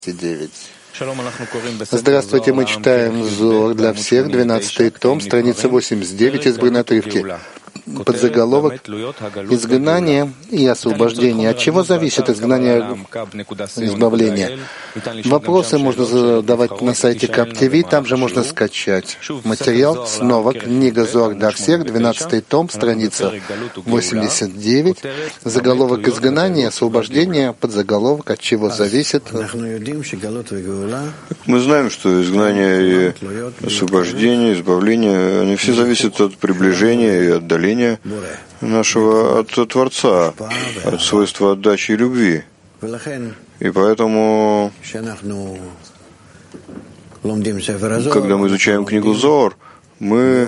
Здравствуйте, мы читаем Зоар для всех, 12-й том, страница 89, избранные отрывки. Подзаголовок «Изгнание и освобождение». От чего зависит изгнание и избавление? Вопросы можно задавать на сайте Кап ТВ, там же можно скачать материал. Снова книга Зоар для всех, 12-й том, страница 89. Заголовок «Изгнание и освобождение», подзаголовок «От чего зависит». Мы знаем, что изгнание и освобождение, избавление, они все зависят от приближения и отдаления нашего от Творца, от свойства отдачи и любви. И поэтому, когда мы изучаем книгу Зоар, мы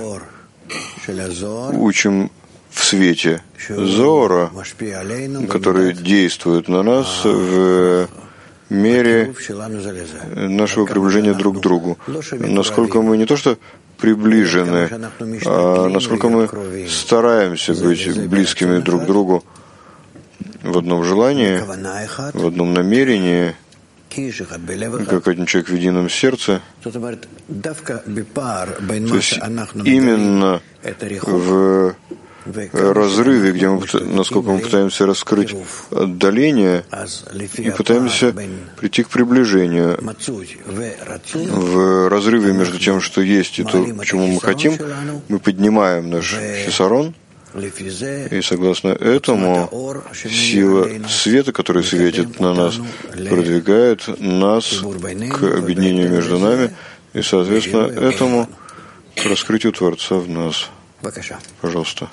учим в свете Зоара, который действует на нас в мере нашего приближения друг к другу. Насколько мы не то что приближены, а насколько мы стараемся быть близкими друг к другу в одном желании, в одном намерении, как один человек в едином сердце. То есть именно в разрыве, где мы, насколько мы пытаемся раскрыть отдаление и пытаемся прийти к приближению, в разрыве между тем, что есть, и то, к чему мы хотим, мы поднимаем наш хисарон, и согласно этому сила света, которая светит на нас, продвигает нас к объединению между нами и, соответственно, этому к раскрытию Творца в нас. Пожалуйста.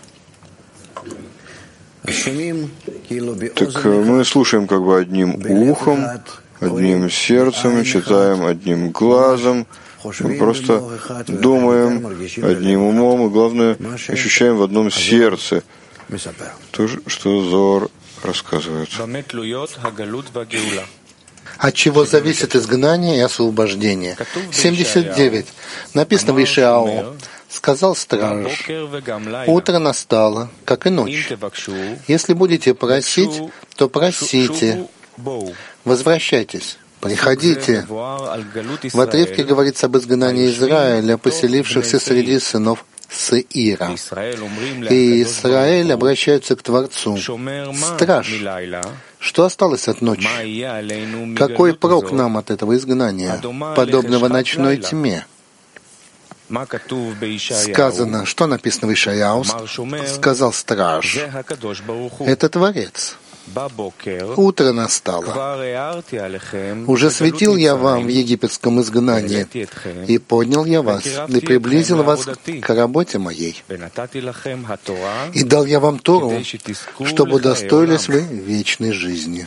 Так мы слушаем как бы одним ухом, одним сердцем, читаем одним глазом, мы просто думаем одним умом, и главное, ощущаем в одном сердце то, что Зоар рассказывает. От чего зависит изгнание и освобождение? 79. Написано в Ишаяу. Сказал страж: утро настало, как и ночь. Если будете просить, то просите. Возвращайтесь, приходите. В отрывке говорится об изгнании Израиля, поселившихся среди сынов Сеира. И Израиль обращаются к Творцу. Страж, что осталось от ночи? Какой прок нам от этого изгнания, подобного ночной тьме? Сказано, что написано в Ишаяу, сказал страж, это Творец. Утро настало. Уже светил я вам в египетском изгнании, и поднял я вас, и приблизил вас к работе моей. И дал я вам Тору, чтобы удостоились вы вечной жизни.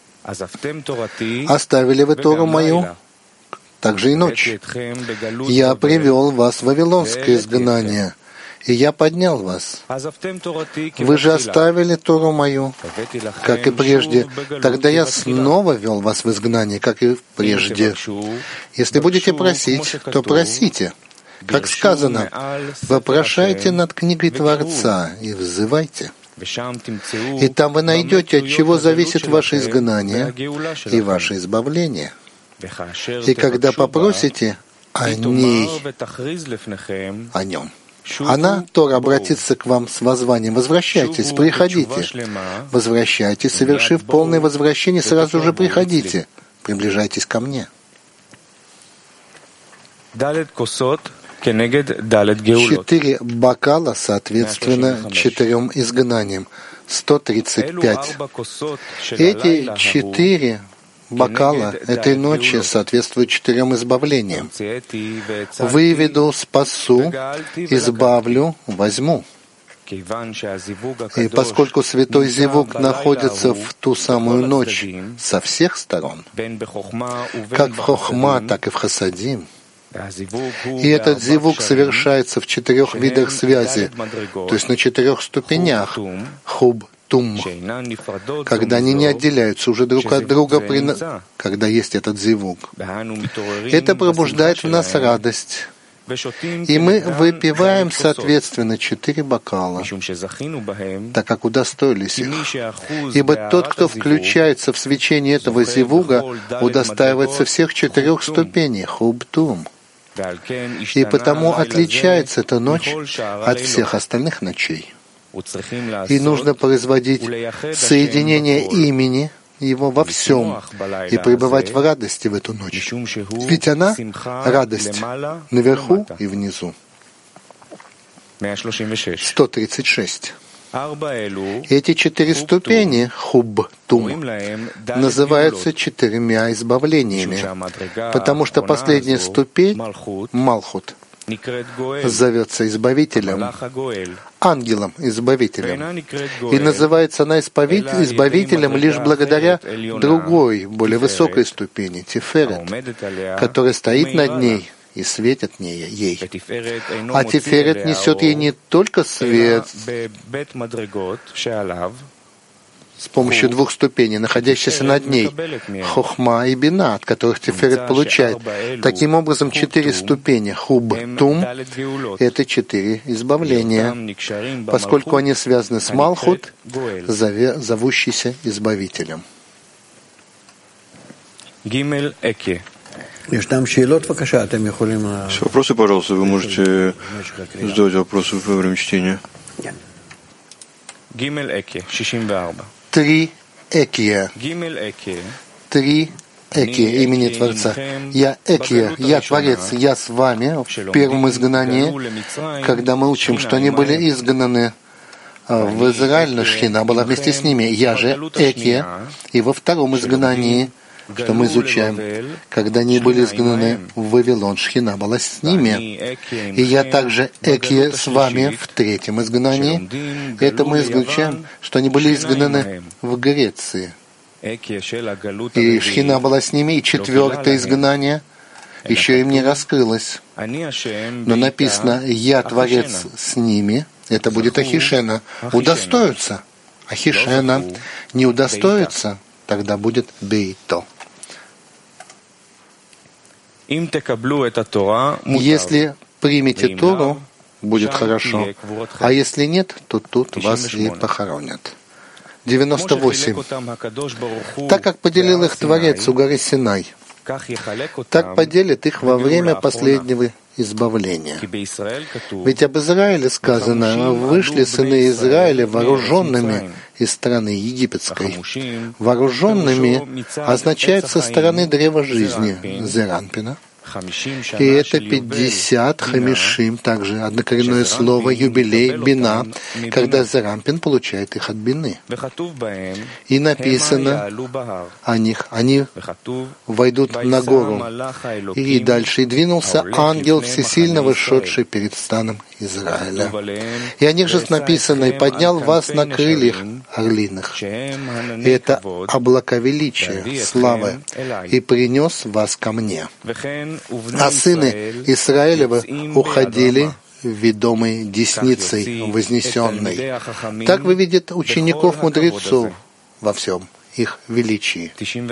Оставили вы Тору мою, также и ночь. Я привел вас в вавилонское изгнание, и я поднял вас. Вы же оставили Тору мою, как и прежде. Тогда я снова вел вас в изгнание, как и прежде. Если будете просить, то просите. Как сказано, вопрошайте над книгой Творца и взывайте. И там вы найдете, от чего зависит ваше изгнание и ваше избавление. И когда попросите о ней, о нем, она, Тора, обратится к вам с воззванием: возвращайтесь, приходите. Возвращайтесь, совершив полное возвращение, сразу же приходите, приближайтесь ко мне. 4 бокала, соответственно, 4 изгнаниям. 135. Эти 4 бокала этой ночи соответствуют 4 избавлениям. Выведу, спасу, избавлю, возьму. И поскольку святой зивук находится в ту самую ночь со всех сторон, как в хохма, так и в хасадим, и этот зивук совершается в 4 видах связи, то есть на 4 ступенях, хуб, тум, когда они не отделяются уже друг от друга, когда есть этот зивук. Это пробуждает в нас радость И мы выпиваем, соответственно, 4 бокала, так как удостоились их. Ибо тот, кто включается в свечение этого зивуга, удостаивается всех 4 ступеней, хуб-тум. И потому отличается эта ночь от всех остальных ночей. И нужно производить соединение имени Его во всем и пребывать в радости в эту ночь. Ведь она — радость наверху и внизу. 136. Эти 4 ступени, хуб-тум, называются 4 избавлениями, потому что последняя ступень, Малхут, зовется избавителем, ангелом-избавителем. И называется она избавителем лишь благодаря другой, более высокой ступени, Тиферет, которая стоит над ней и светит ей. А Тиферет несет ей не только свет с помощью 2 ступеней, находящихся над ней, хохма и бина, от которых Тиферет получает. Таким образом, 4 ступени, хуб-тум, это 4 избавления, поскольку они связаны с Малхут, зовущийся избавителем. Вопросы, пожалуйста, вы можете задавать вопросы во время чтения. 3 экия. 3 экия имени Творца. Я экия, я Творец, я с вами в первом изгнании, когда мы учим, что они были изгнаны в Израиль, но Шхина была вместе с ними. Я же экия, и во втором изгнании, что мы изучаем, когда они были изгнаны в Вавилон, Шхина была с ними. И я также экия с вами в третьем изгнании. Это мы изучаем, что они были изгнаны в Греции. И Шхина была с ними, и 4-е изгнание еще им не раскрылось. Но написано «Я Творец с ними», это будет Ахишена. Удостоятся. Ахишена не удостоится, тогда будет Бейто. Если примете Тору, будет хорошо, а если нет, то тут вас и похоронят. 98. Так как поделил их Творец у горы Синай, так поделит их во время последнего избавления. Ведь об Израиле сказано: «Вышли сыны Израиля вооруженными из страны египетской». Вооруженными означает со стороны древа жизни, Зеранпина. И это 50 хамишим, также однокоренное слово, юбилей, бина, когда Зеранпин получает их от бины. И написано о них, они войдут на гору. И дальше, и двинулся ангел всесильного, шедший перед станом Израиля. И о них же написано: «И поднял вас на крыльях орлиных». И это облака величия, славы, и принес вас ко мне. А сыны Израилевы уходили ведомые десницей вознесенной. Так вы видите учеников мудрецов во всем их величии.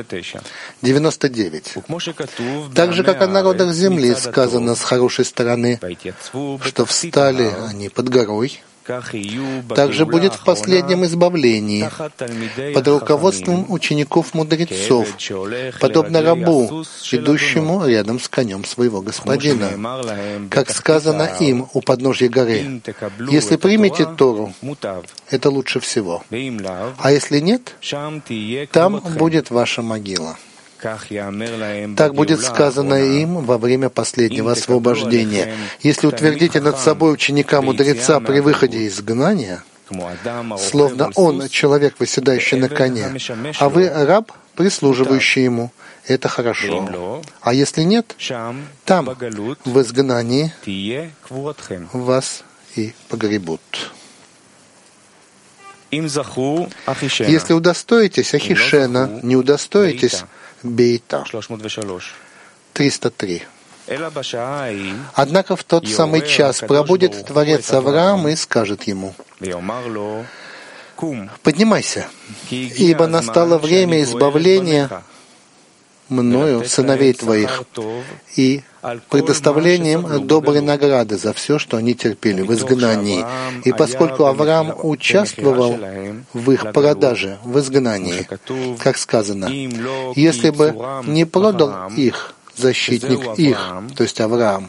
99. Так же, как о народах земли сказано с хорошей стороны, что встали они под горой, так же будет в последнем избавлении, под руководством учеников-мудрецов, подобно рабу, идущему рядом с конем своего господина. Как сказано им у подножья горы: «Если примете Тору, это лучше всего, а если нет, там будет ваша могила». Так будет сказано им во время последнего освобождения. Если утвердите над собой ученика-мудреца при выходе из изгнания, словно он человек, восседающий на коне, а вы раб, прислуживающий ему, это хорошо. А если нет, там, в изгнании, вас и погребут. Если удостоитесь Ахишена, не удостоитесь Бейта. 303. Однако в тот самый час пробудет Творец Авраам и скажет ему: «Поднимайся, ибо настало время избавления мною сыновей твоих и предоставлением доброй награды за все, что они терпели в изгнании. И поскольку Авраам участвовал в их продаже, в изгнании, как сказано, если бы не продал их защитник их, то есть Авраам,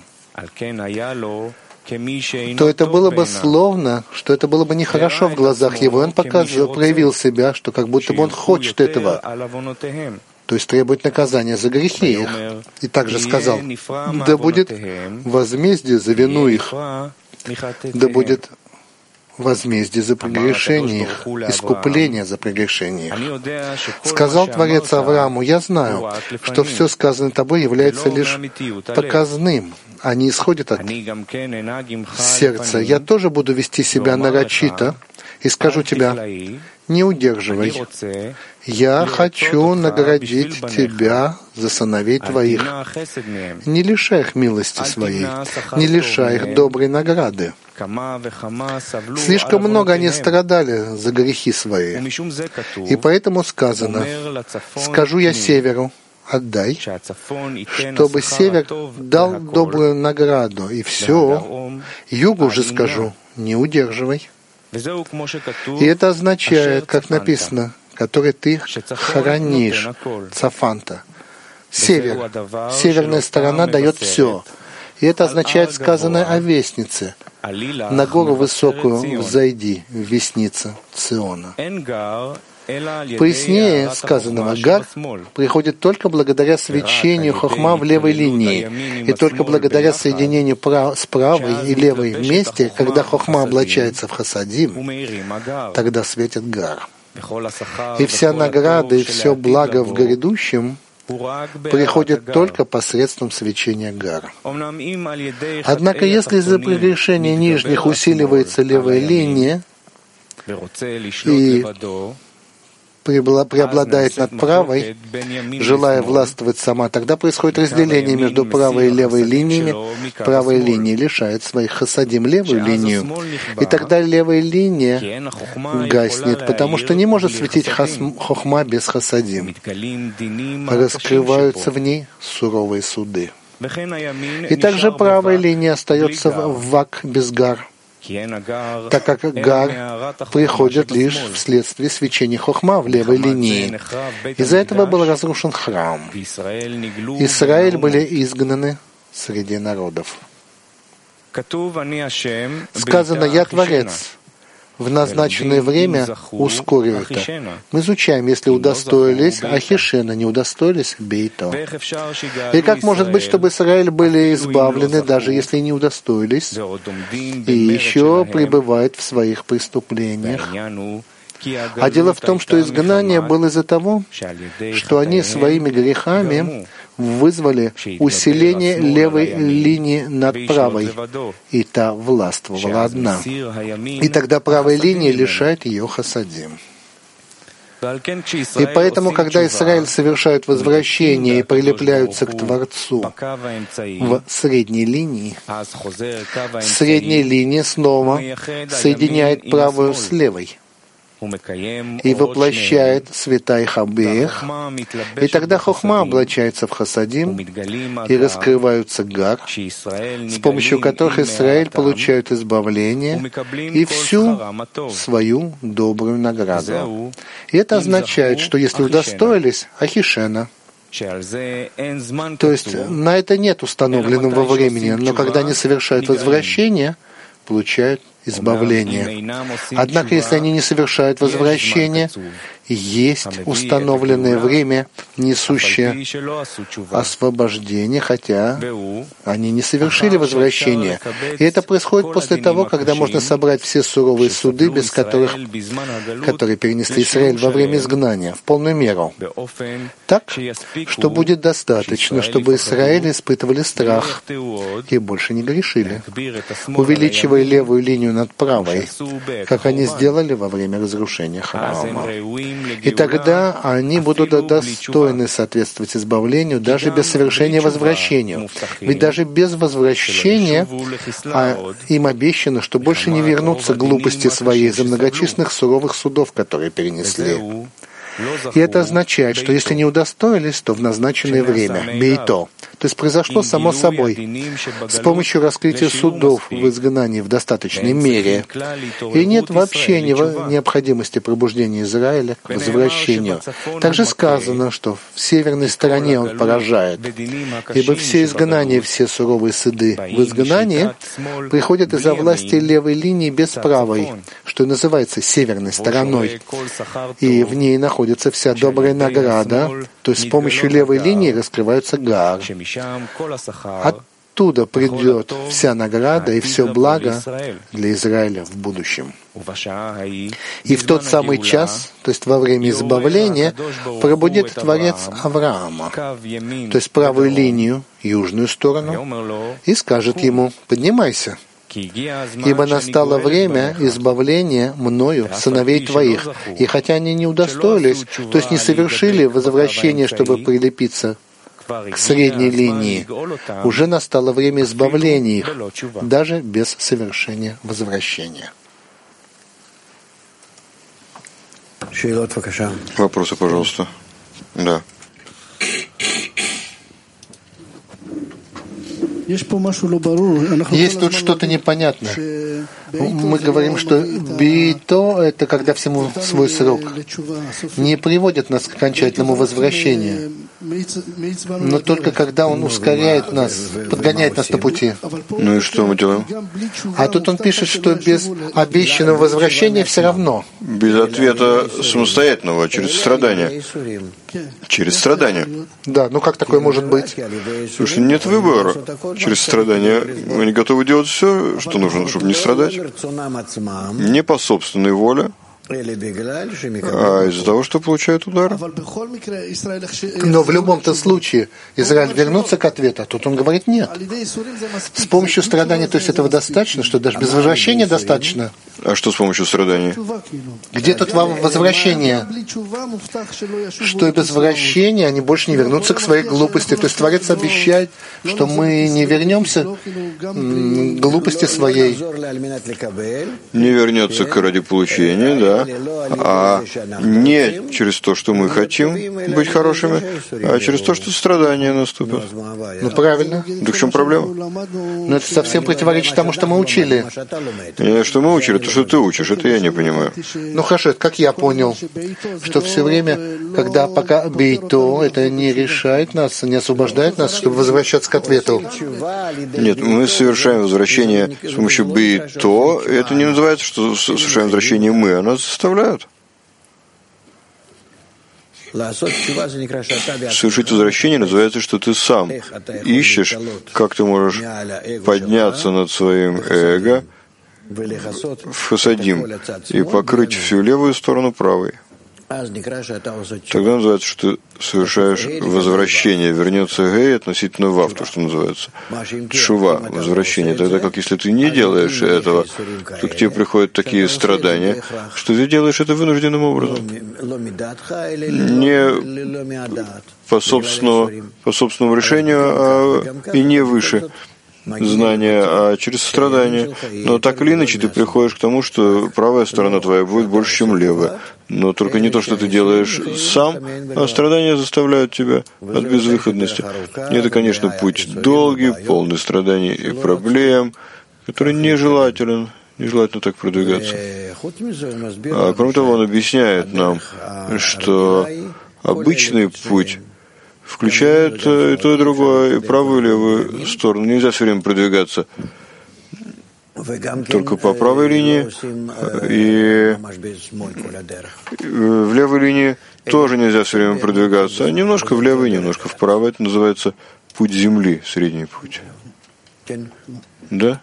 то это было бы словно, что это было бы нехорошо в глазах его. Он проявил себя, что как будто бы он хочет этого, то есть требует наказания за грехи их. И также сказал: да будет возмездие за вину их, да будет возмездие за прегрешение их, искупление за прегрешение их. Сказал Творец Аврааму: я знаю, что все сказанное тобой является лишь показным, а не исходит от сердца. Я тоже буду вести себя нарочито и скажу тебе: не удерживай. Я хочу наградить тебя за сыновей твоих. Не лишай их милости своей, не лишай их доброй награды. Слишком много они страдали за грехи свои. И поэтому сказано: скажу я северу: отдай, чтобы север дал добрую награду, и все. Югу же скажу: не удерживай. И это означает, как написано, который ты хранишь, цафанта. Север. Северная сторона дает все. И это означает сказанное о вестнице. На гору высокую взойди, вестница Циона. Пояснее сказанного, Гар приходит только благодаря свечению хохма в левой линии, и только благодаря соединению с правой и левой вместе, когда хохма облачается в хасадим, тогда светит Гар. И вся награда и все благо в грядущем приходит только посредством свечения Гара. Однако, если из-за прегрешения нижних усиливается левая линия и преобладает над правой, желая властвовать сама, тогда происходит разделение между правой и левой линиями. Правая линия лишает своих хасадим левую линию, и тогда левая линия гаснет, потому что не может светить хохма без хасадим. Раскрываются в ней суровые суды. И также правая линия остается в вак без Гар, так как Гар приходит лишь вследствие свечения хохма в левой линии. Из-за этого был разрушен храм. Израиль были изгнаны среди народов. Сказано: «Я Творец, в назначенное время ускорю это». Мы изучаем: если удостоились Ахишена, не удостоились Бейто. И как может быть, чтобы Израиль были избавлены, даже если не удостоились, и еще пребывают в своих преступлениях? А дело в том, что изгнание было из-за того, что они своими грехами вызвали усиление левой линии над правой, и та властвовала одна. И тогда правая линия лишает ее хасадим. И поэтому, когда Израиль совершают возвращение и прилепляются к Творцу в средней линии, средняя линия снова соединяет правую с левой и воплощает света их обеих, и тогда хохма облачается в хасадим, и раскрываются Гар, с помощью которых Израиль получает избавление и всю свою добрую награду. И это означает, что если удостоились Ахишена, то есть на это нет установленного времени, но когда они совершают возвращение, получают избавление. Однако, если они не совершают возвращение, есть установленное время, несущее освобождение, хотя они не совершили возвращение. И это происходит после того, когда можно собрать все суровые суды, без которые перенесли Израиль во время изгнания, в полную меру. Так, что будет достаточно, чтобы Израиль испытывали страх и больше не грешили, увеличивая левую линию над правой, как они сделали во время разрушения храма. И тогда они будут достойны соответствовать избавлению даже без совершения возвращения. Ведь даже без возвращения им обещано, что больше не вернутся к глупости своей из-за многочисленных суровых судов, которые перенесли. И это означает, что если не удостоились, то в назначенное время, бейто. То есть произошло само собой, с помощью раскрытия судов в изгнании в достаточной мере. И нет вообще необходимости пробуждения Израиля к возвращению. Также сказано, что в северной стороне он поражает, ибо все изгнания, все суровые суды в изгнании приходят из-за власти левой линии без правой, что и называется северной стороной. И в ней находится вся добрая награда, то есть с помощью левой линии раскрывается гар. Оттуда придет вся награда и все благо для Израиля в будущем. И в тот самый час, то есть во время избавления, пробудит Творец Авраама, то есть правую линию, южную сторону, и скажет ему: «Поднимайся, ибо настало время избавления мною сыновей твоих, и хотя они не удостоились, то есть не совершили возвращение, чтобы прилепиться к средней линии, уже настало время избавления их, даже без совершения возвращения». Вопросы, пожалуйста. Да. Есть тут что-то непонятное. Мы говорим, что бейто — это когда всему свой срок. Не приводит нас к окончательному возвращению, но только когда он ускоряет нас, подгоняет нас на пути. Ну и что мы делаем? А тут он пишет, что без обещанного возвращения все равно. Без ответа самостоятельного, через страдания. Через страдания. Да, ну как такое может быть? Слушай, нет выбора. Через страдания они готовы делать все, что нужно, чтобы не страдать. Не по собственной воле, а из-за того, что получают удар. Но в любом-то случае Израиль вернется к ответу, а тут он говорит нет. С помощью страданий, то есть этого достаточно, что даже без возвращения достаточно. А что с помощью страданий? Где тут вам возвращение? Что и без возвращения они больше не вернутся к своей глупости. То есть Творец обещает, что мы не вернемся к глупости своей. Не вернется ради получения, да. А не через то, что мы хотим быть хорошими, а через то, что страдания наступят. Ну, правильно. Да в чем проблема? Но это совсем противоречит тому, что мы учили. Что мы учили, то, что ты учишь, это я не понимаю. Ну, хорошо, как я понял, что все время, когда пока бейто, это не решает нас, не освобождает нас, чтобы возвращаться к ответу. Нет, мы совершаем возвращение с помощью бейто. Это не называется, что совершаем возвращение мы, а нас заставляют. Совершить возвращение называется, что ты сам ищешь, как ты можешь подняться над своим эго в хасадим и покрыть всю левую сторону правой. Тогда называется, что ты совершаешь возвращение. Вернется гей относительно вав, то, что называется тшува, возвращение. Тогда как если ты не делаешь этого, то к тебе приходят такие страдания, что ты делаешь это вынужденным образом. Не по собственному решению, и не выше знания, а через страдания. Но так или иначе ты приходишь к тому, что правая сторона твоя будет больше, чем левая. Но только не то, что ты делаешь сам, а страдания заставляют тебя от безвыходности. И это, конечно, путь долгий, полный страданий и проблем, который нежелателен. Нежелательно так продвигаться. А кроме того, он объясняет нам, что обычный путь включает и то, и другое, и правую, и левую сторону. Нельзя все время продвигаться только по правой линии, и в левой линии тоже нельзя все время продвигаться. А немножко влево и немножко вправо. Это называется путь земли, средний путь. Да?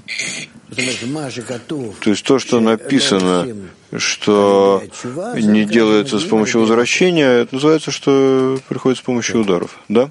То есть то, что написано, что не делается с помощью возвращения, это называется, что приходит с помощью ударов. Да?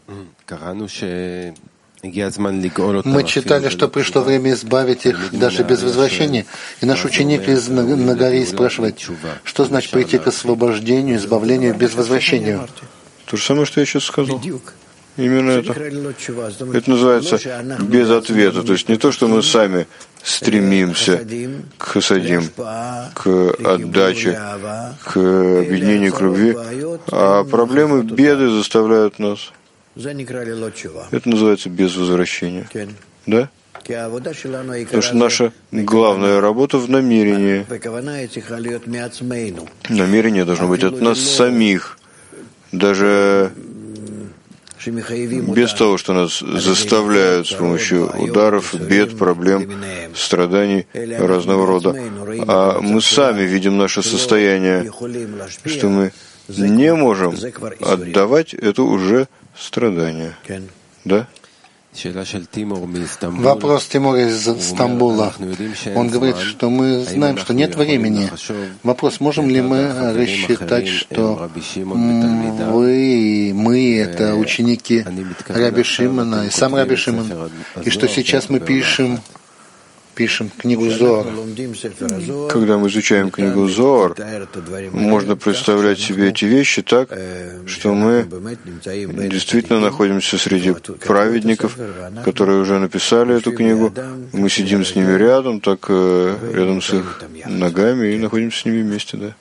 Мы читали, что пришло время избавить их даже без возвращения. И наш ученик из Нагари спрашивает, что значит прийти к освобождению, избавлению без возвращения? То же самое, что я сейчас сказал. Именно это. Это называется без ответа. То есть не то, что мы сами стремимся к хасадим, к отдаче, к объединению, к любви, а проблемы, беды заставляют нас. Это называется без возвращения. Да? Потому что наша главная работа в намерении. Намерение должно быть от нас самих. Даже без того, что нас заставляют с помощью ударов, бед, проблем, страданий разного рода. А мы сами видим наше состояние, что мы не можем отдавать, это уже страдание. Да? Вопрос Тимура из Стамбула. Он говорит, что мы знаем, что нет времени. Вопрос, можем ли мы рассчитать, что мы это ученики Раби Шимона и сам Раби Шимон, и что сейчас мы пишем книгу Зоар. Когда мы изучаем книгу Зоар, можно представлять себе эти вещи так, что мы действительно находимся среди праведников, которые уже написали эту книгу. Мы сидим с ними рядом, так рядом с их ногами, и находимся с ними вместе, да.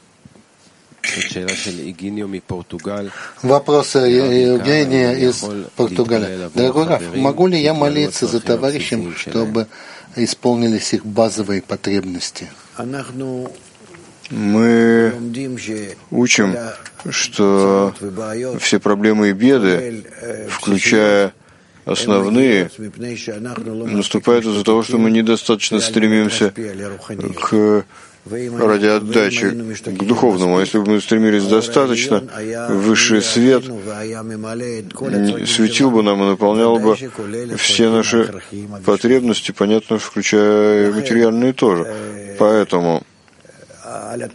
Вопрос Евгения из Португалии. Дорогой Раф, могу ли я молиться за товарищем, чтобы исполнились их базовые потребности? Мы учим, что все проблемы и беды, включая основные, наступают из-за того, что мы недостаточно стремимся ради отдачи к духовному. Если бы мы стремились достаточно, высший свет светил бы нам и наполнял бы все наши потребности, понятно, включая материальные тоже. Поэтому о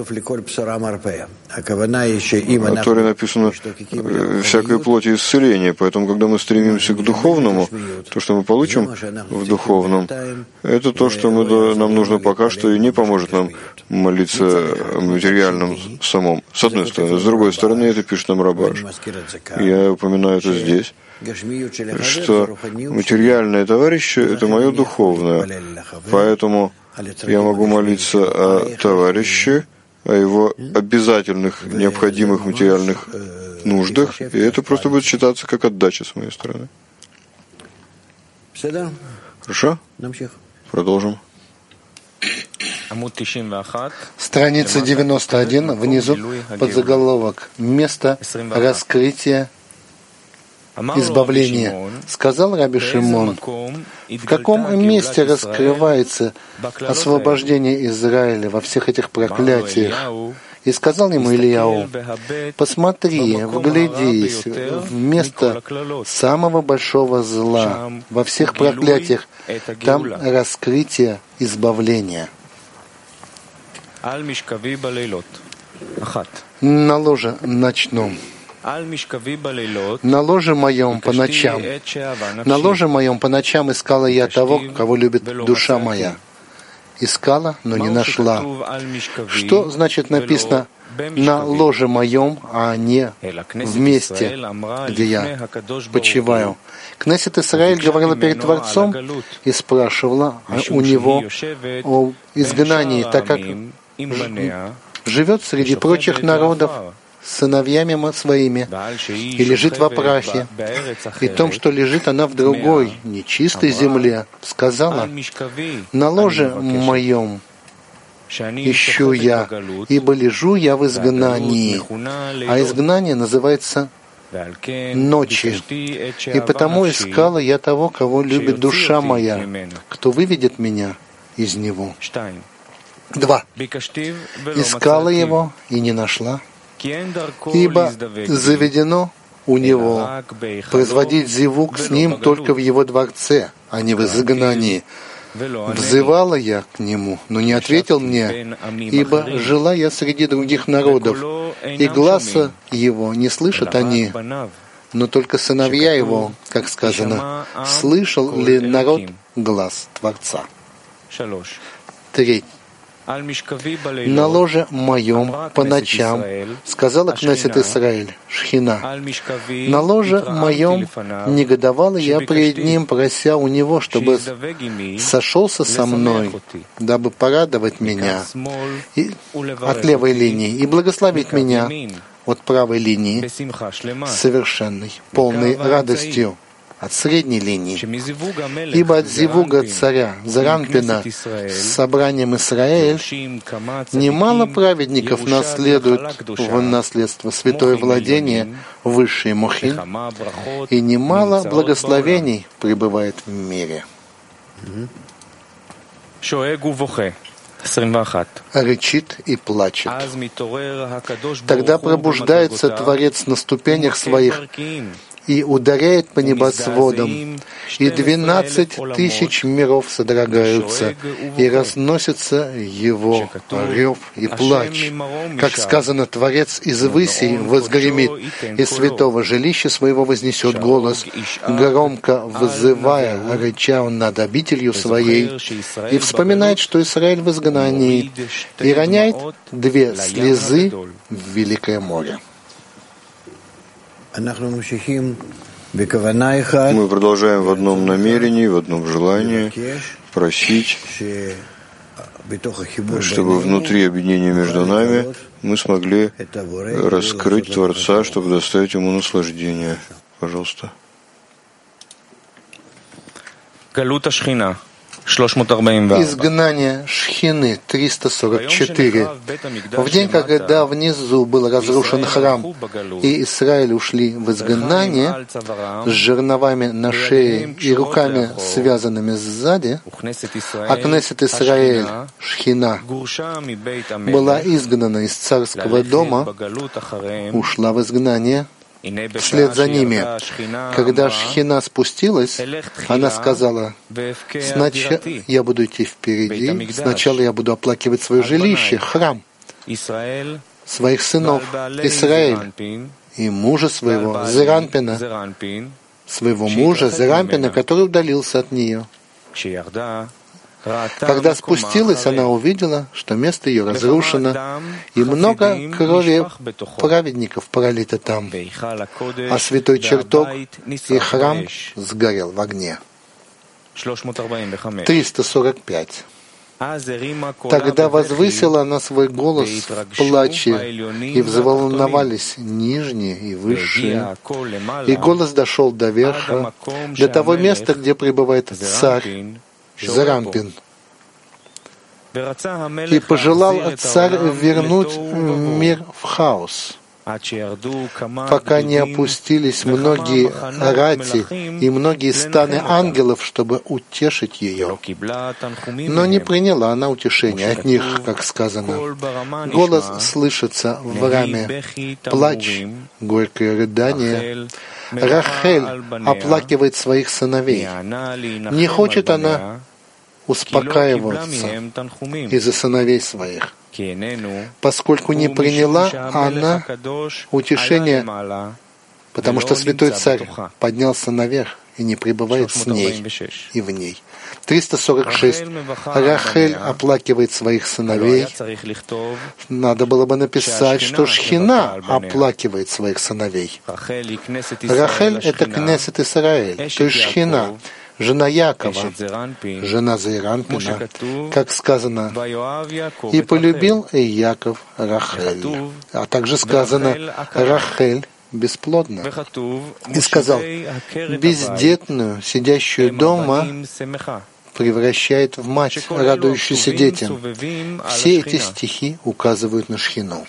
Торе написано «всякой плоти исцеление», поэтому, когда мы стремимся к духовному, то, что мы получим в духовном, это то, что нам нужно пока что, и не поможет нам молиться о материальном самом. С одной стороны. С другой стороны, это пишет нам Рабаш. Я упоминаю это здесь, что материальное товарищество — это мое духовное, поэтому я могу молиться о товарище, о его обязательных, необходимых материальных нуждах, и это просто будет считаться как отдача с моей стороны. Хорошо? Продолжим. Страница 91, внизу подзаголовок «Место раскрытия избавления». Сказал Раби Шимон, в каком месте раскрывается освобождение Израиля во всех этих проклятиях? И сказал ему Ильяу, посмотри, вглядись в место самого большого зла во всех проклятиях, там раскрытие избавления. На ложе ночном. На ложе моем по ночам. На ложе моем по ночам искала я того, кого любит душа моя. Искала, но не нашла. Что значит написано «на ложе моем», а не в месте, где я почиваю? Кнессет Исраэль говорила перед Творцом и спрашивала у него о изгнании, так как живет среди прочих народов с сыновьями своими и лежит во прахе, и том, что лежит она в другой, нечистой земле, сказала, «На ложе моем ищу я, ибо лежу я в изгнании». А изгнание называется ночи. И потому искала я того, кого любит душа моя, кто выведет меня из него. 2. Искала его и не нашла, ибо заведено у него производить зевук с ним только в его дворце, а не в изгнании. Взывала я к нему, но не ответил мне, ибо жила я среди других народов, и гласа его не слышат они, но только сыновья его, как сказано, слышал ли народ глас Творца. 3. На ложе моем по ночам, сказала Кнессет Исраэль, Шхина, на ложе моем негодовала я пред ним, прося у него, чтобы сошелся со мной, дабы порадовать меня от левой линии и благословить меня от правой линии совершенной, полной радостью от средней линии. Ибо от зивуга царя Заранпина с собранием Исраэль немало праведников наследуют в наследство святое владение, высшие мухин, и немало благословений пребывает в мире. Рычит и плачет. Тогда пробуждается Творец на ступенях своих и ударяет по небосводам, и 12 тысяч миров содрогаются, и разносится его рев и плач. Как сказано, Творец из высей возгремит, из святого жилища своего вознесет голос, громко взывая, рыча он над обителью своей, и вспоминает, что Израиль в изгнании, и роняет 2 слезы в великое море. Мы продолжаем в одном намерении, в одном желании просить, чтобы внутри объединения между нами мы смогли раскрыть Творца, чтобы доставить ему наслаждение. Пожалуйста. Изгнание Шхины 344. В день, когда внизу был разрушен храм, и Израиль ушли в изгнание с жерновами на шее и руками, связанными сзади, а Кнессет Исраэль, Шхина, была изгнана из царского дома, ушла в изгнание вслед за ними. Когда Шхина спустилась, она сказала: «Сначала я буду идти впереди, сначала я буду оплакивать свое жилище, храм, своих сынов, Израиль, и мужа своего, Заранпина, своего мужа, Заранпина, который удалился от нее». Когда спустилась, она увидела, что место ее разрушено, и много крови праведников пролито там, а святой чертог и храм сгорел в огне. 345. Тогда возвысила она свой голос в плаче, и взволновались нижние и высшие, и голос дошел до верха, до того места, где пребывает царь Заранпин. И пожелал царь вернуть мир в хаос, пока не опустились многие рати и многие станы ангелов, чтобы утешить ее. Но не приняла она утешения от них, как сказано. Голос слышится в раме, плач, горькое рыдание. Рахель оплакивает своих сыновей. Не хочет она успокаиваться из-за сыновей своих, поскольку не приняла она утешения, потому что святой царь поднялся наверх и не пребывает с ней и в ней. 346. Рахель оплакивает своих сыновей. Надо было бы написать, что Шхина оплакивает своих сыновей. Рахель — это Кнессет Исраэль, то есть Шхина, жена Якова, жена Заранпина, как сказано, «И полюбил Яков Рахель». А также сказано «Рахель бесплодна». И сказал: «Бездетную, сидящую дома, превращает в мать, радующуюся детям». Все эти стихи указывают на Шхину.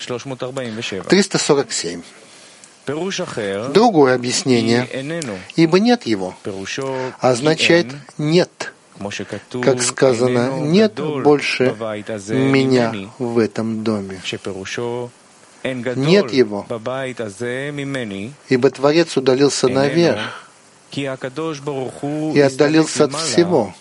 347. Другое объяснение, ибо нет его, означает «нет». Как сказано, «нет больше меня в этом доме». Нет его, ибо Творец удалился наверх и отдалился от всего.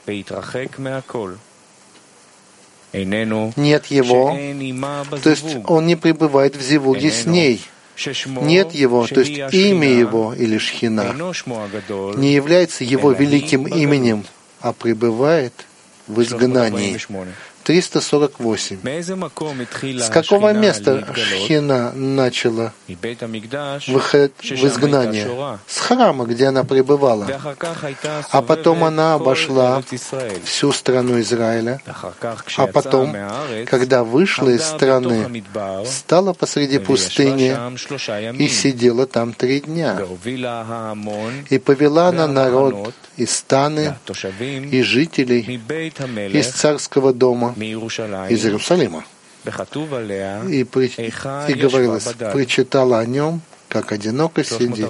Нет его, то есть он не пребывает в зивуге с ней. Нет его, то есть имя его, или Шхина, не является его великим именем, а пребывает в изгнании. 348. С какого места Шхина начала выход в изгнание? С храма, где она пребывала. А потом она обошла всю страну Израиля. А потом, когда вышла из страны, стала посреди пустыни и сидела там 3 дня. И повела она народ и станы, и жителей из царского дома, из Иерусалима. И говорилось, причитала о нем, как одиноко сидит.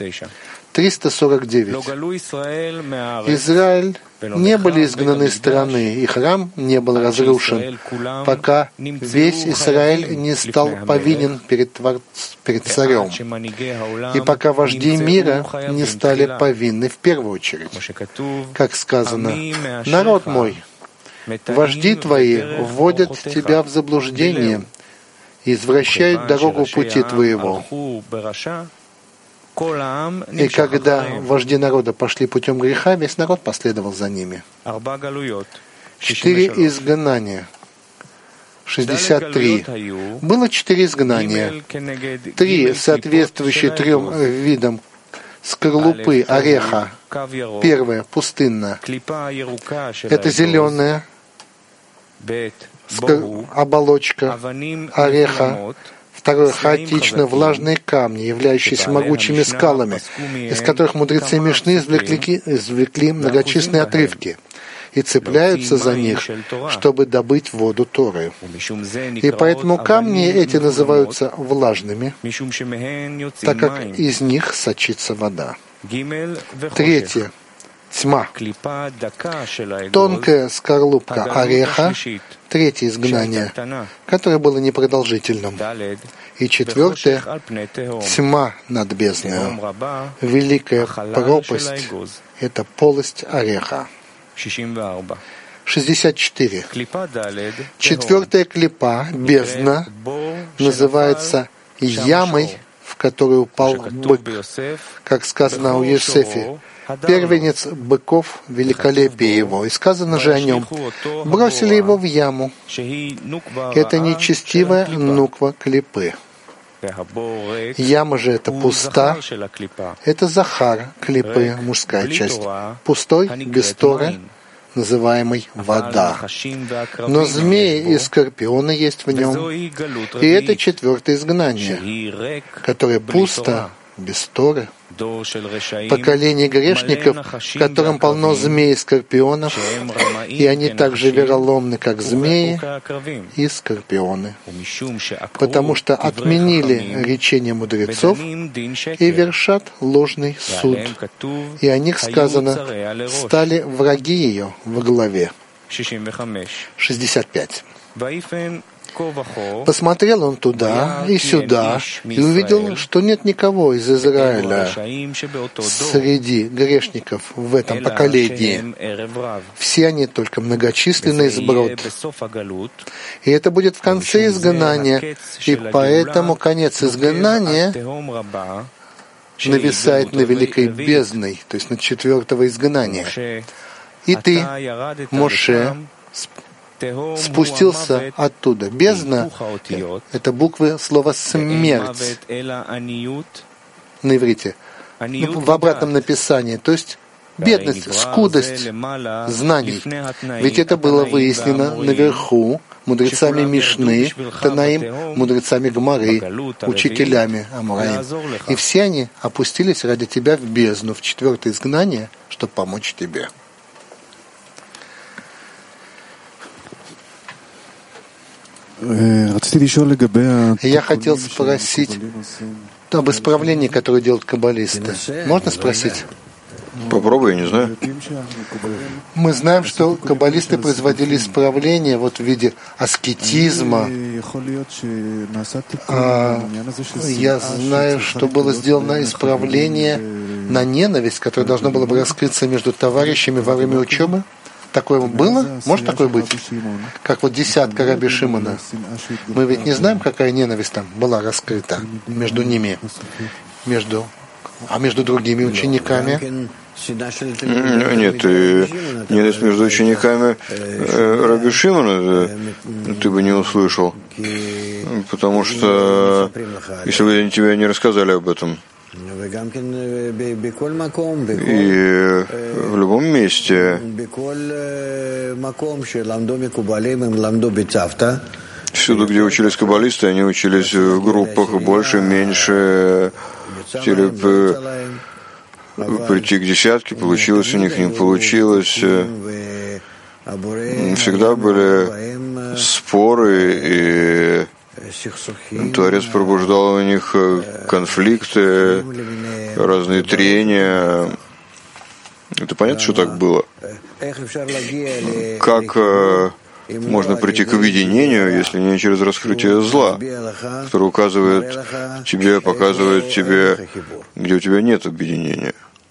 349. Израиль не были изгнаны из страны, и храм не был разрушен, пока весь Израиль не стал повинен перед царем, и пока вожди мира не стали повинны в первую очередь. Как сказано, «Народ мой, вожди твои вводят тебя в заблуждение и извращают дорогу пути твоего». И когда вожди народа пошли путем греха, весь народ последовал за ними. 4 изгнания. 63. Было 4 изгнания. 3, соответствующие 3 видам скорлупы ореха. Первое — пустынная. Это зеленая оболочка ореха. Второе — хаотично влажные камни, являющиеся могучими скалами, из которых мудрецы Мишны извлекли многочисленные отрывки и цепляются за них, чтобы добыть воду Торы. И поэтому камни эти называются влажными, так как из них сочится вода. 3. Тьма. Тонкая скорлупка ореха. 3 изгнание, которое было непродолжительным. И 4. Тьма над бездной. Великая пропасть — это полость ореха. 64. 4 клипа, бездна, называется ямой, в которую упал бык, как сказано о Иосифе. Первенец быков, великолепие его. И сказано же о нем, бросили его в яму. Это нечестивая нуква клипы. Яма же это пуста, это захар клипы, мужская часть. Пустой, без Торы, называемый вода. Но змеи и скорпионы есть в нем. И это 4 изгнание, которое пусто, без Торы. Поколение грешников, в котором полно змей и скорпионов, и они так же вероломны, как змеи и скорпионы, потому что отменили речение мудрецов и вершат ложный суд. И о них сказано, стали враги ее во главе. 65. Посмотрел он туда и сюда, и увидел, что нет никого из Израиля среди грешников в этом поколении. Все они только многочисленный сброд. И это будет в конце изгнания, и поэтому конец изгнания нависает на великой бездной, то есть над 4 изгнания. И ты, Моше, спустился оттуда. Бездна — это буквы слова «смерть» на иврите, в обратном написании, то есть бедность, скудость знаний. Ведь это было выяснено наверху мудрецами Мишны, Танаим, мудрецами Гмары, учителями Амураим. И все они опустились ради тебя в бездну, в 4 изгнание, чтобы помочь тебе. Я хотел спросить об исправлении, которое делают каббалисты. Можно спросить? Попробуй, я не знаю. Мы знаем, что каббалисты производили исправление вот в виде аскетизма. Я знаю, что было сделано исправление на ненависть, которое должно было бы раскрыться между товарищами во время учебы. Такое было? Может такое быть? Как вот 10 Раби Шимона. Мы ведь не знаем, какая ненависть там была раскрыта между ними, между А между другими учениками? Нет, ненависть между учениками Раби Шимона ты бы не услышал, потому что если бы они тебе не рассказали об этом. И в любом месте, всюду, где учились каббалисты, они учились в группах больше, меньше, хотели бы прийти к десятке, получилось у них, не получилось. Всегда были споры, и Творец пробуждал у них конфликты, разные трения. Это понятно, что так было? Как можно прийти к объединению, если не через раскрытие зла, которое указывает тебе, показывает тебе, где у тебя нет объединения?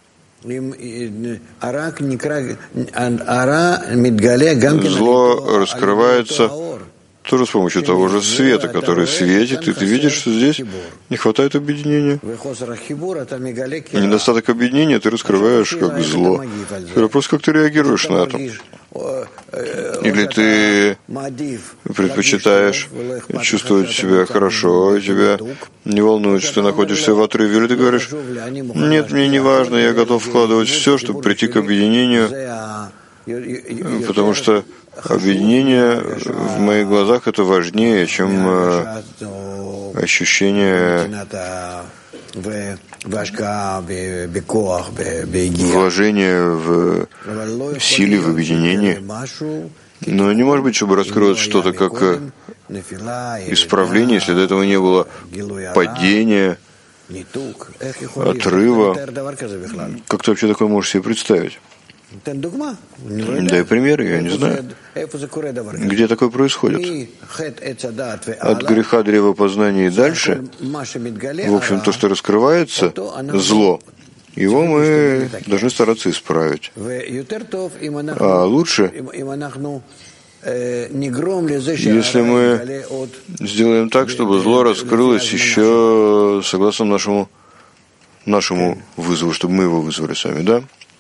Зло раскрывается тоже с помощью того же света, который светит, и ты видишь, что здесь не хватает объединения. И недостаток объединения ты раскрываешь как зло. Вопрос, как ты реагируешь на это? Или ты предпочитаешь чувствовать себя хорошо, и тебя не волнует, что ты находишься в отрыве, или ты говоришь: нет, мне не важно, я готов вкладывать все, чтобы прийти к объединению, потому что объединение в моих глазах это важнее, чем ощущение вложения в силе, в объединении. Но не может быть, чтобы раскрылось что-то как исправление, если до этого не было падения, отрыва. Как ты вообще такое можешь себе представить? Дай пример, я не знаю. Где такое происходит? От греха древа познания и дальше, в общем, то, что раскрывается, зло, его мы должны стараться исправить. А лучше, если мы сделаем так, чтобы зло раскрылось еще согласно нашему вызову, чтобы мы его вызвали сами, да?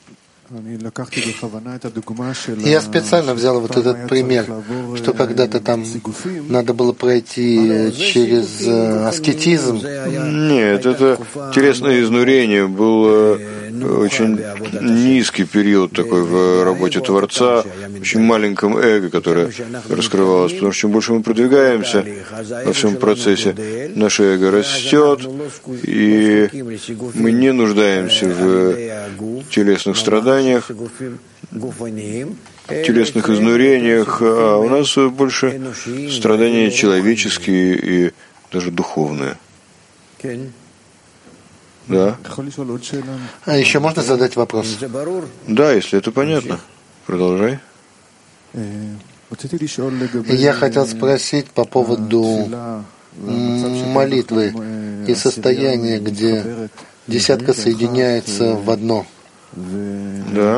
Я специально взял вот этот пример, что когда-то там надо было пройти через аскетизм. Нет, это телесное изнурение. Был очень низкий период такой в работе Творца, очень маленьком эго, которое раскрывалось. Потому что чем больше мы продвигаемся во всем процессе, наше эго растет, и мы не нуждаемся в телесных страданиях, телесных изнурениях, а у нас больше страдания человеческие и даже духовные. Да. А еще можно задать вопрос? Да, если это понятно. Продолжай. Я хотел спросить по поводу молитвы и состояния, где десятка соединяется в одно. Да.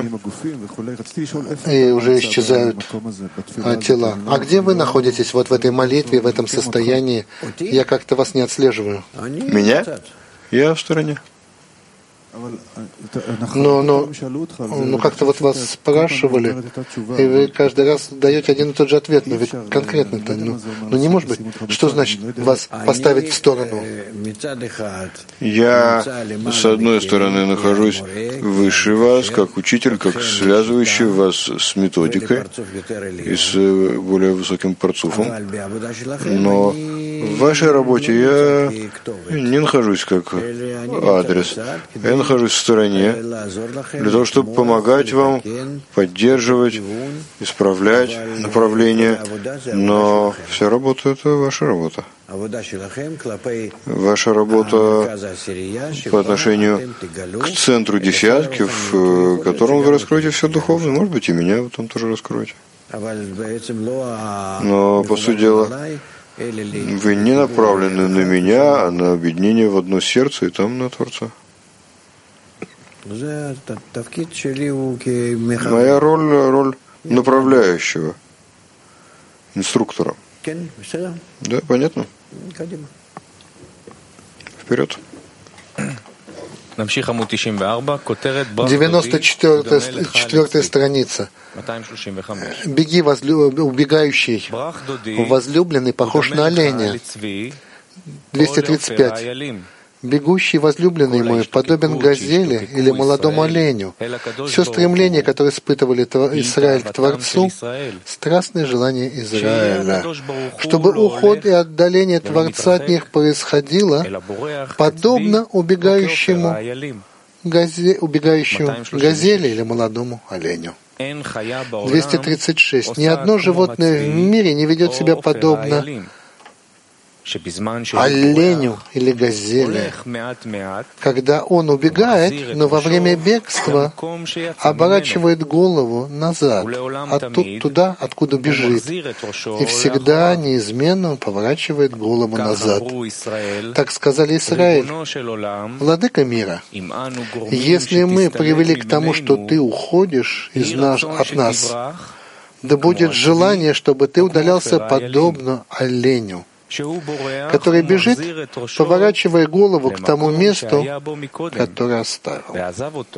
И уже исчезают тела. А где вы находитесь вот в этой молитве, в этом состоянии? Я как-то вас не отслеживаю. Меня? Я в стороне. Но как-то вот вас спрашивали, и вы каждый раз даете один и тот же ответ, но ведь конкретно-то, не может быть. Что значит вас поставить в сторону? Я, с одной стороны, нахожусь выше вас, как учитель, как связывающий вас с методикой и с более высоким парцуфом. Но в вашей работе я не нахожусь как адрес. Я нахожусь в стороне для того, чтобы помогать вам, поддерживать, исправлять направление. Но вся работа — это ваша работа. Ваша работа по отношению к центру десятки, в котором вы раскроете все духовное. Может быть, и меня вы там тоже раскроете. Но, по сути дела, вы не направлены на меня, а на объединение в одно сердце и там на Творца. Моя роль направляющего, инструктора. Да, понятно? Вперед. 94-я страница. Беги, убегающий, возлюбленный, похож на оленя. 235. Бегущий возлюбленный мой подобен газели или молодому оленю. Все стремление, которое испытывали Израиль к Творцу, страстное желание Израиля, чтобы уход и отдаление Творца от них происходило, подобно убегающему газели или молодому оленю. 236. Ни одно животное в мире не ведет себя подобно оленю или газели, когда он убегает, но во время бегства оборачивает голову назад, туда, откуда бежит, и всегда неизменно поворачивает голову назад. Так сказали Израиль, Владыка мира, если мы привели к тому, что ты уходишь от нас, да будет желание, чтобы ты удалялся подобно оленю, который бежит, поворачивая голову к тому месту, которое оставил,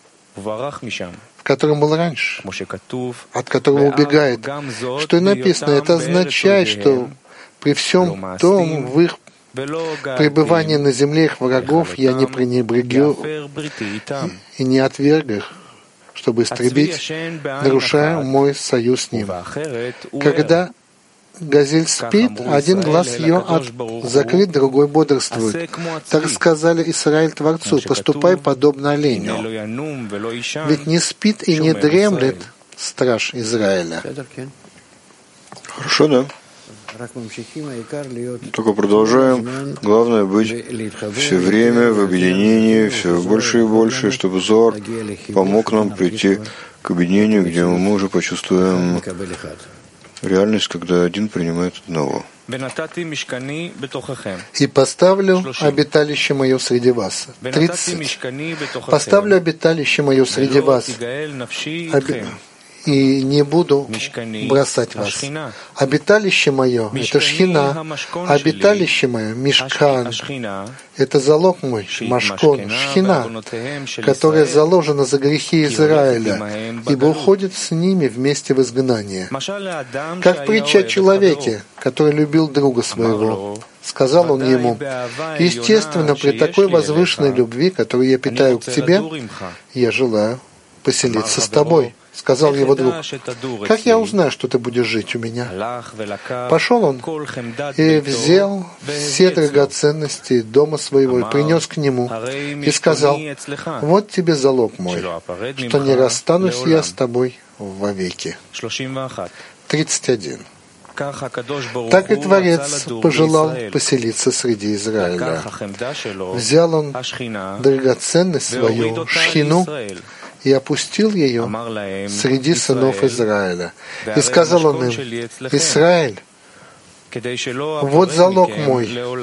в котором был раньше, от которого убегает. Что и написано, это означает, что при всем том, в их пребывании на земле их врагов я не пренебрегу и не отверг их, чтобы истребить, нарушая мой союз с ним. Когда газель спит, один глаз ее закрыт, другой бодрствует. Так сказали Израиль Творцу, поступай подобно оленю. Ведь не спит и не дремлет страж Израиля. Хорошо, да? Только продолжаем. Главное быть все время в объединении, все больше и больше, чтобы Зоар помог нам прийти к объединению, где мы уже почувствуем реальность, когда один принимает одного. «И поставлю обиталище мое среди вас». 30. «Поставлю обиталище мое среди вас, и не буду бросать вас. Обиталище мое — это Шхина, обиталище мое — Мишкан. Это залог мой, Машкон, Шхина, которая заложена за грехи Израиля, ибо уходит с ними вместе в изгнание. Как притча о человеке, который любил друга своего. Сказал он ему: естественно, при такой возвышенной любви, которую я питаю к тебе, я желаю поселиться с тобой. Сказал его друг: как я узнаю, что ты будешь жить у меня? Пошел он и взял все драгоценности дома своего и принес к нему, и сказал: вот тебе залог мой, что не расстанусь я с тобой вовеки. 31. Так и Творец пожелал поселиться среди Израиля. Взял он драгоценность свою, Шхину, и опустил ее среди сынов Израиля. И сказал он им: Израиль, вот залог мой.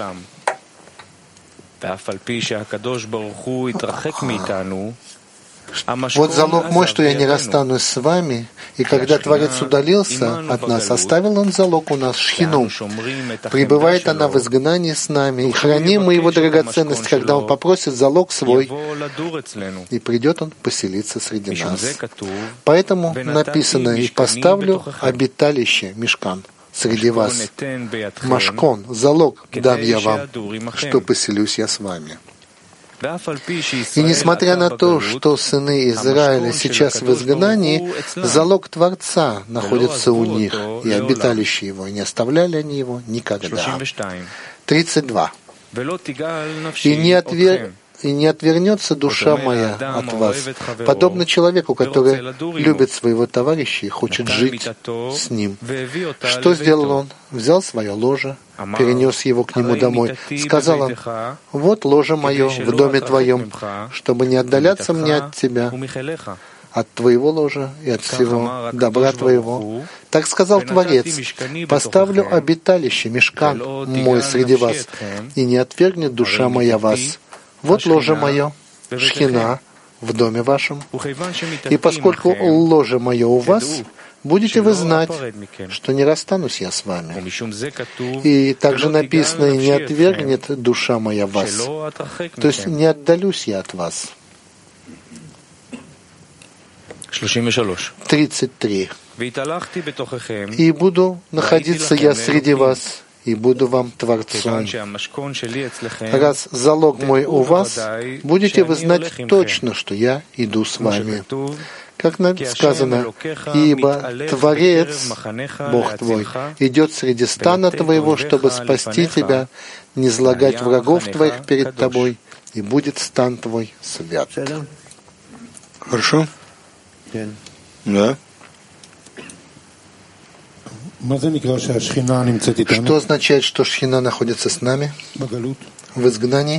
Вот залог мой, что я не расстанусь с вами, и когда Творец удалился от нас, оставил он залог у нас, Шхину. Пребывает она в изгнании с нами, и храним мы его драгоценность, когда он попросит залог свой, и придет он поселиться среди нас. Поэтому написано: и поставлю обиталище, Мишкан, среди вас. Машкон, залог дам я вам, что поселюсь я с вами. И несмотря на то, что сыны Израиля сейчас в изгнании, залог Творца находится у них, и обиталище его, и не оставляли они его никогда. 32. И не отвернется душа моя от вас, подобно человеку, который любит своего товарища и хочет жить с ним. Что сделал он? Взял свое ложе, перенес его к нему домой. Сказал он: вот ложе мое в доме твоем, чтобы не отдаляться мне от тебя, от твоего ложа и от всего добра твоего. Так сказал Творец: поставлю обиталище, Мишкан мой среди вас, и не отвергнет душа моя вас. Вот ложе мое, Шхина, в доме вашем. И поскольку ложе мое у вас, будете вы знать, что не расстанусь я с вами. И также написано, и не отвергнет душа моя вас. То есть не отдалюсь я от вас. 33. И буду находиться я среди вас, и буду вам Творцом. Раз залог мой у вас, будете вы знать точно, что я иду с вами. Как сказано, ибо Творец, Бог твой, идет среди стана твоего, чтобы спасти тебя, не злагать врагов твоих перед тобой, и будет стан твой свят. Хорошо? Да. Что означает, что Шхина находится с нами в изгнании?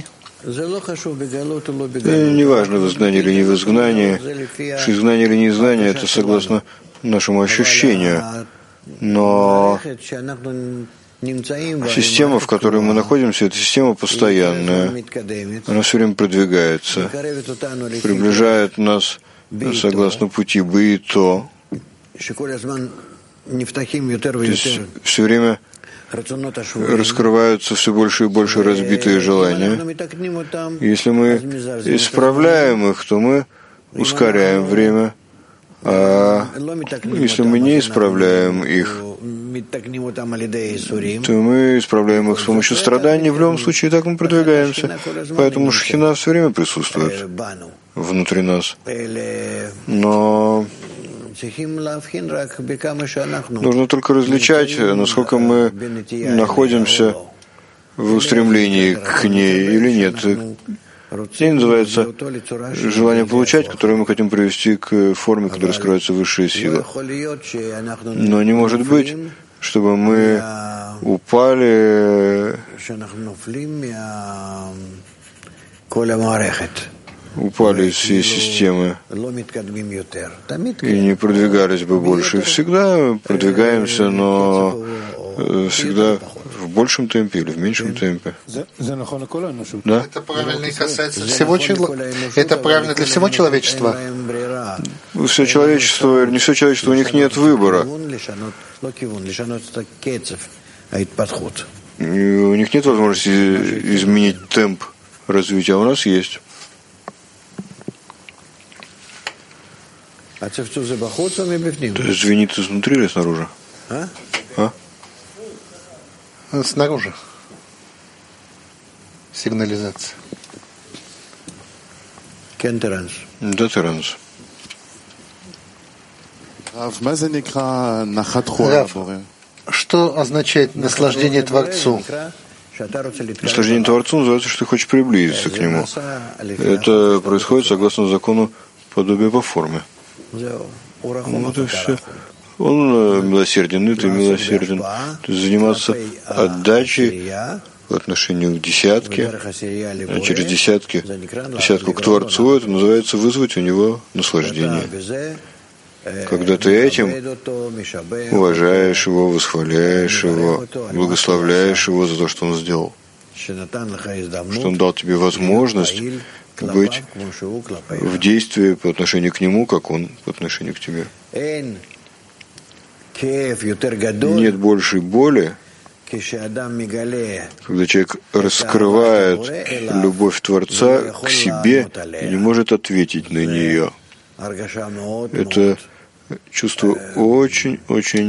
Неважно, в изгнании или не в изгнании, изгнание или не изгнание, это согласно нашему ощущению. Но система, в которой мы находимся, это система постоянная. Она все время продвигается, приближает нас согласно пути Баито. То есть все время раскрываются все больше и больше разбитые желания. Если мы исправляем их, то мы ускоряем время. А если мы не исправляем их, то мы исправляем их с помощью страданий. В любом случае, так мы продвигаемся. Поэтому Шхина все время присутствует внутри нас. Но нужно только различать, насколько мы находимся в устремлении к ней или нет. Это называется желание получать, которое мы хотим привести к форме, когда раскрывается высшая сила. Но не может быть, чтобы мы упали из всей системы и не продвигались бы больше. Всегда продвигаемся, но всегда в большем темпе или в меньшем темпе. Да? Это правильно и касается всего человечества. Это правильно для всего человечества. Все человечество, не все человечество, у них нет выбора. У них нет возможности изменить темп развития, а у нас есть. То есть звенит изнутри или снаружи? Снаружи. Сигнализация. Да, Теранс. Что означает наслаждение Творцу? Наслаждение Творцу называется, что ты хочешь приблизиться к Нему. Это происходит согласно закону подобия по форме. Вот и все. Он милосерден, и ты милосерден. То есть заниматься отдачей по отношению к десятке, а через десятку к Творцу, это называется вызвать у него наслаждение. Когда ты этим уважаешь его, восхваляешь его, благословляешь его за то, что он сделал, что он дал тебе возможность быть в действии по отношению к нему, как он по отношению к тебе. Нет большей боли, когда человек раскрывает любовь Творца к себе и не может ответить на нее. Это чувство очень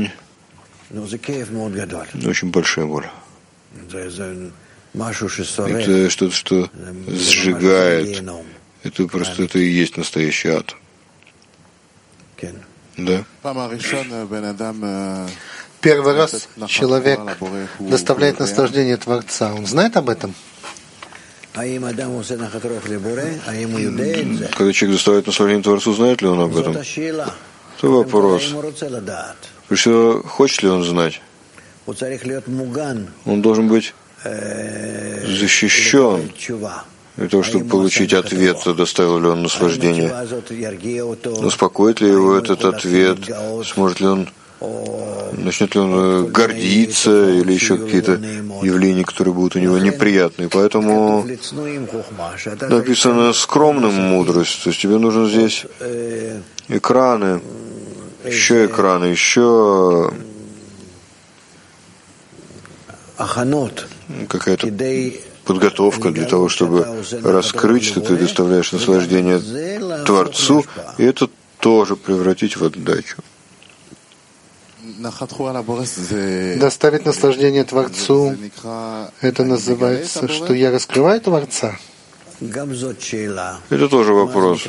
большая боль. Это что-то, что сжигает. Это просто это и есть настоящий ад. Да? Первый раз человек доставляет наслаждение Творца. Он знает об этом? Когда человек доставляет наслаждение Творцу, знает ли он об этом? Это вопрос. Причем, хочет ли он знать? Он должен быть защищен для того, чтобы получить ответ, доставил ли он наслаждение. Успокоит ли его этот ответ? Сможет ли он, начнет ли он гордиться или еще какие-то явления, которые будут у него неприятные. Поэтому написано скромным мудрость. То есть тебе нужно здесь экраны, еще экраны, еще какая-то подготовка для того, чтобы раскрыть, что ты доставляешь наслаждение Творцу, и это тоже превратить в отдачу. Доставить наслаждение Творцу, это называется, что я раскрываю Творца? Это тоже вопрос.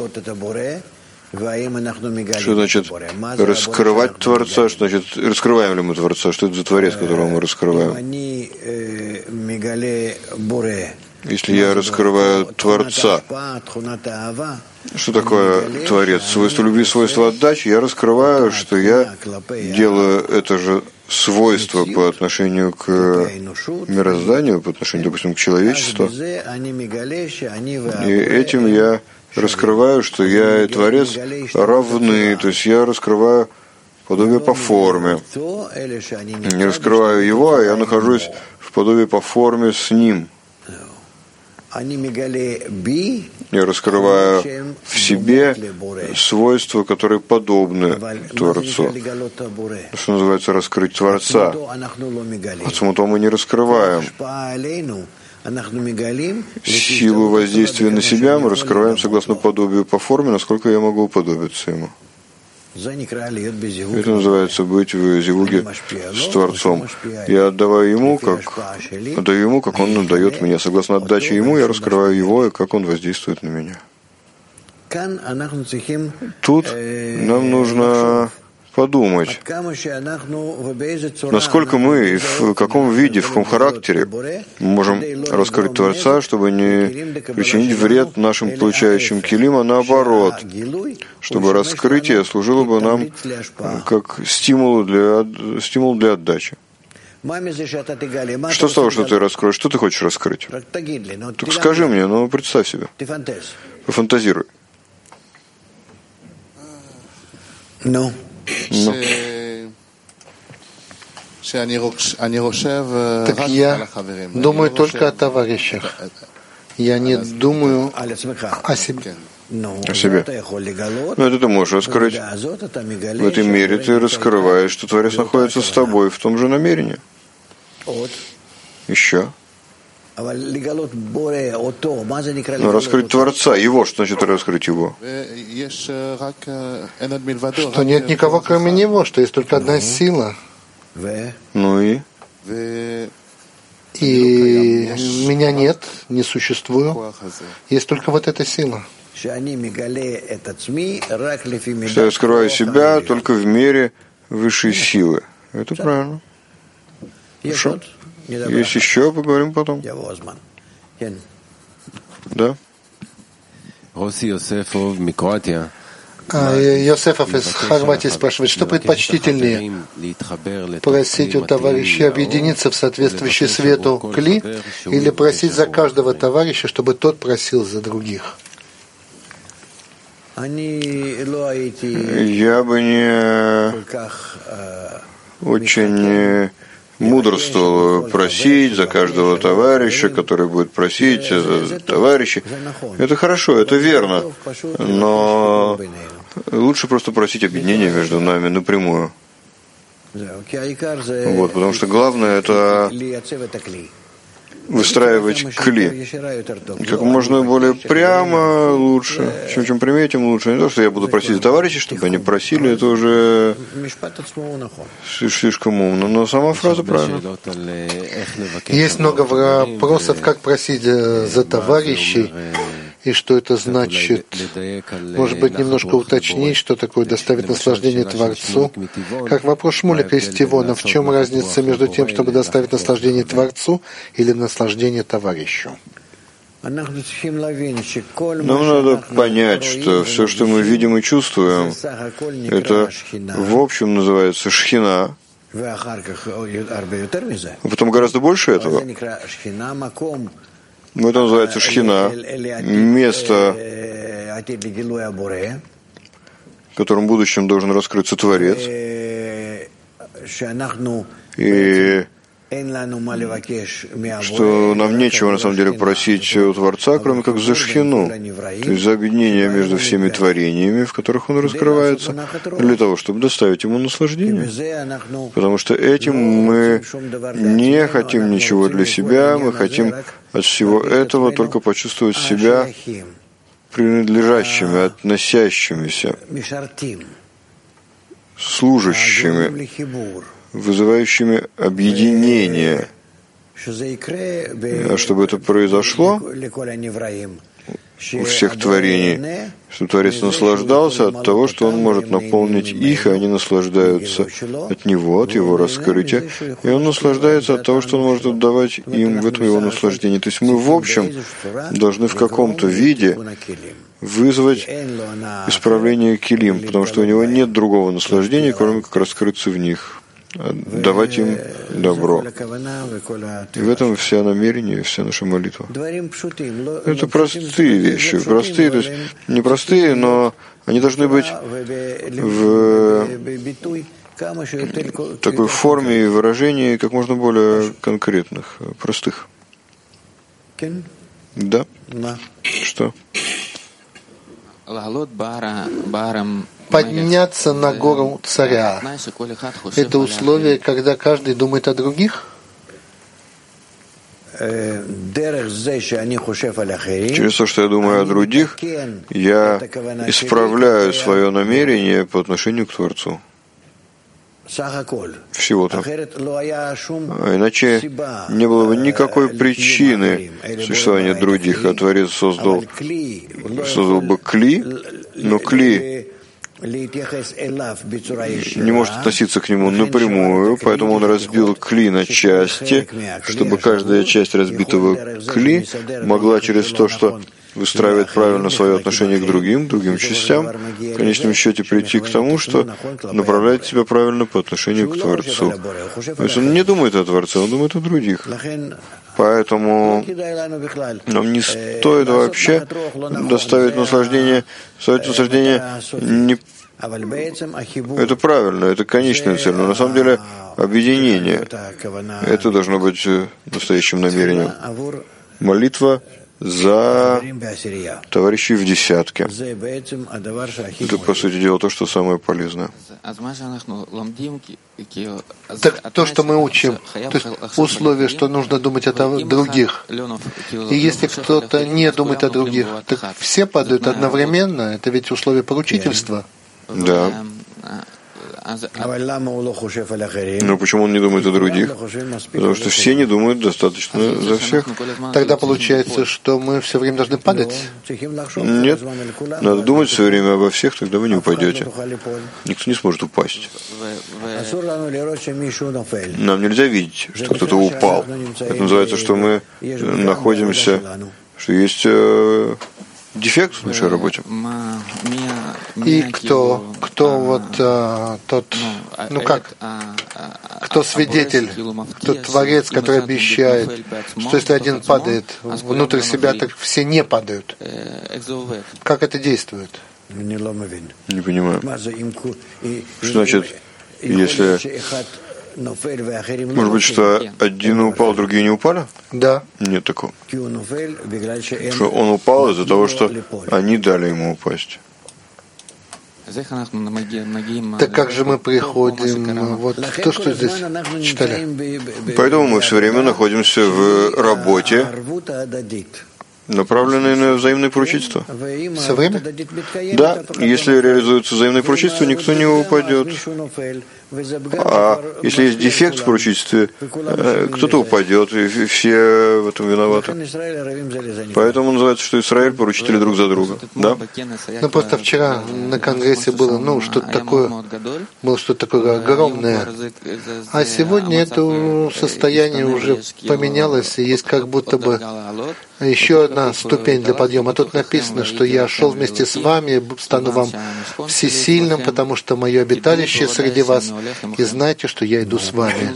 Что значит раскрывать Творца? Что значит раскрываем ли мы Творца? Что это за Творец, которого мы раскрываем? Если я раскрываю Творца, что такое Творец? Свойство любви, свойство отдачи. Я раскрываю, что я делаю это же свойство по отношению к мирозданию, по отношению, допустим, к человечеству. И этим я раскрываю, что я и Творец равны. То есть я раскрываю подобие по форме. Не раскрываю его, а я нахожусь в подобии по форме с ним. Я раскрываю в себе свойства, которые подобны Творцу. Что называется раскрыть Творца. Потому мы не раскрываем. Силу воздействия на себя мы раскрываем согласно подобию по форме, насколько я могу уподобиться ему. Это называется быть в зивуге с Творцом. Я отдаю ему, как он отдает мне. Согласно отдаче ему, я раскрываю его, и как он воздействует на меня. Тут нам нужно подумать, насколько мы, и в каком виде, в каком характере можем раскрыть Творца, чтобы не причинить вред нашим получающим килим, а наоборот, чтобы раскрытие служило бы нам как стимул для отдачи. Что с того, что ты раскроешь? Что ты хочешь раскрыть? Только скажи мне, представь себе. Пофантазируй. Так я думаю только о товарищах. Я не думаю о себе. О себе. Это ты можешь раскрыть. В этой мере ты раскрываешь, что Творец находится с тобой в том же намерении. Еще. Но раскрыть Творца, его, что значит раскрыть его? Что нет никого, кроме него, что есть только одна сила. Ну и? И меня нет, не существую. Есть только вот эта сила. Что я раскрываю себя только в мере высшей силы. Это правильно. Хорошо. Есть еще, поговорим потом. Да? Йосефов из Хорватии спрашивает, что предпочтительнее, просить у товарищей объединиться в соответствующий свету кли или просить за каждого товарища, чтобы тот просил за других? Я бы не очень мудрствовал просить за каждого товарища, который будет просить за товарищей. Это хорошо, это верно, но лучше просто просить объединения между нами напрямую. Потому что главное — это выстраивать кли как можно более прямо лучше. Чем прямее, тем лучше. Не то, что я буду просить за товарищей, чтобы они просили, это уже слишком умно. Но сама фраза правильная. Есть много вопросов, как просить за товарищей и что это значит. Может быть, немножко уточнить, что такое доставить наслаждение Творцу. Как вопрос Шмулика из Тивона, в чем разница между тем, чтобы доставить наслаждение Творцу или наслаждение товарищу? Нам надо понять, что все, что мы видим и чувствуем, это в общем называется шхина. Потом гораздо больше этого. Это называется шхина, место, в котором в будущем должен раскрыться Творец. И что нам нечего на самом деле просить у Творца, кроме как за шхину, то есть за объединение между всеми творениями, в которых Он раскрывается, для того, чтобы доставить Ему наслаждение. Потому что этим мы не хотим ничего для себя, мы хотим от всего этого только почувствовать себя принадлежащими, относящимися, служащими, вызывающими объединение. А чтобы это произошло у всех творений, чтобы Творец наслаждался от того, что Он может наполнить их, и они наслаждаются от Него, от Его раскрытия, и Он наслаждается от того, что Он может отдавать им в этом Его наслаждении. То есть мы, в общем, должны в каком-то виде вызвать исправление килим, потому что у него нет другого наслаждения, кроме как раскрыться в них, давать им добро. И в этом вся намерение, вся наша молитва. Это простые вещи, простые, то есть не простые, но они должны быть в такой форме и выражении как можно более конкретных, простых. Да? Что? Подняться на гору царя — это условие, когда каждый думает о других? Через то, что я думаю о других, я исправляю свое намерение по отношению к Творцу. Всего-то. А иначе не было бы никакой причины существования других, а Творец создал бы кли, но кли не может относиться к нему напрямую, поэтому он разбил кли на части, чтобы каждая часть разбитого кли могла через то, что выстраивает правильно свое отношение к другим частям, в конечном счете прийти к тому, что направляет себя правильно по отношению к Творцу. То есть он не думает о Творце, он думает о других. Поэтому нам не стоит вообще доставить наслаждение, это правильно, это конечная цель, но на самом деле объединение, это должно быть настоящим намерением. Молитва за товарищей в десятке. Это, по сути дела, то, что самое полезное. Так то, что мы учим, то есть условие, что нужно думать о других. И если кто-то не думает о других, так все падают одновременно. Это ведь условие поручительства. Да. Но почему он не думает о других? Потому что все не думают достаточно за всех. Тогда получается, что мы все время должны падать? Нет. Надо думать все время обо всех, тогда вы не упадете. Никто не сможет упасть. Нам нельзя видеть, что кто-то упал. Это называется, что мы находимся, что есть дефект в нашей работе. И кто кто свидетель, тот Творец, который обещает, что если один падает внутрь себя, так все не падают. Как это действует? Не понимаю. Что значит, если... Может быть, что один упал, другие не упали? Да. Нет такого. Что он упал из-за того, что они дали ему упасть. Так как же мы приходим, вот то, что здесь читали? Поэтому мы все время находимся в работе, направленные на взаимное поручительство. Все время? Да, если реализуется взаимное поручительство, никто не упадет. А если есть дефект в поручительстве, кто-то упадет, и все в этом виноваты. Поэтому называется, что Израиль поручители друг за друга. Да? Ну, просто вчера на Конгрессе было, что-то такое огромное. А сегодня это состояние уже поменялось, и есть как будто бы еще одна ступень для подъема. Тут написано, что я шел вместе с вами, стану вам всесильным, потому что мое обиталище среди вас, и знайте, что я иду с вами.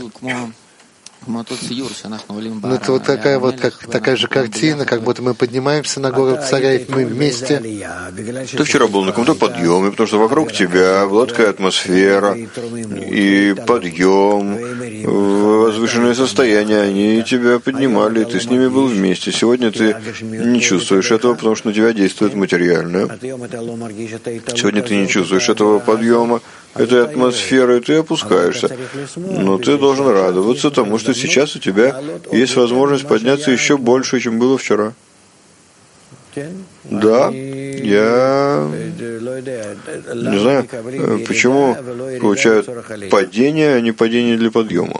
Это вот такая же картина, как будто мы поднимаемся на гору царя, и мы вместе. Ты вчера был на каком-то подъеме, потому что вокруг тебя была такая атмосфера, и подъем, возвышенное состояние, они тебя поднимали, ты с ними был вместе. Сегодня ты не чувствуешь этого, потому что на тебя действует материальное. Сегодня ты не чувствуешь этого подъема, этой атмосферы, ты опускаешься. Но ты должен радоваться тому, что сейчас у тебя есть возможность подняться еще больше, чем было вчера. Да, я не знаю, почему получают падение, а не падение для подъема.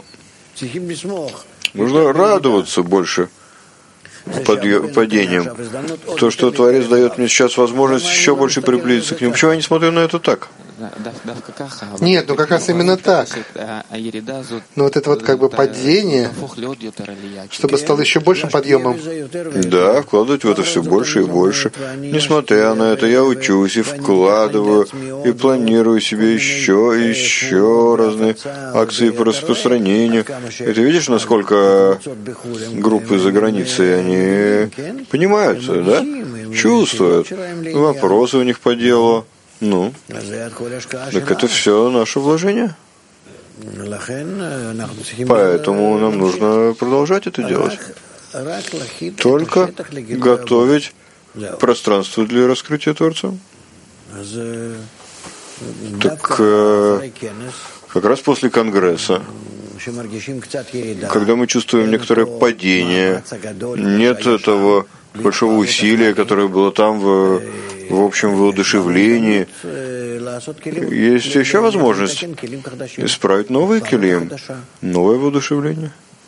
Нужно радоваться больше падением. То, что Творец дает мне сейчас возможность еще больше приблизиться к нему. Почему я не смотрю на это так? Нет, ну как раз именно так. Но вот это вот как бы падение, чтобы стало еще большим подъемом. Да, вкладывать в это все больше и больше. Несмотря на это, я учусь и вкладываю, и планирую себе еще и еще разные акции по распространению. И ты видишь, насколько группы за границей, они понимаются, да? Чувствуют. Вопросы у них по делу. Ну, так это все наше вложение. Поэтому нам нужно продолжать это делать. Только готовить пространство для раскрытия Творца. Так как раз после Конгресса, когда мы чувствуем некоторое падение, нет этого большого усилия, которое было там в общем воодушевлении, есть еще возможность исправить новый килим, новое воодушевление.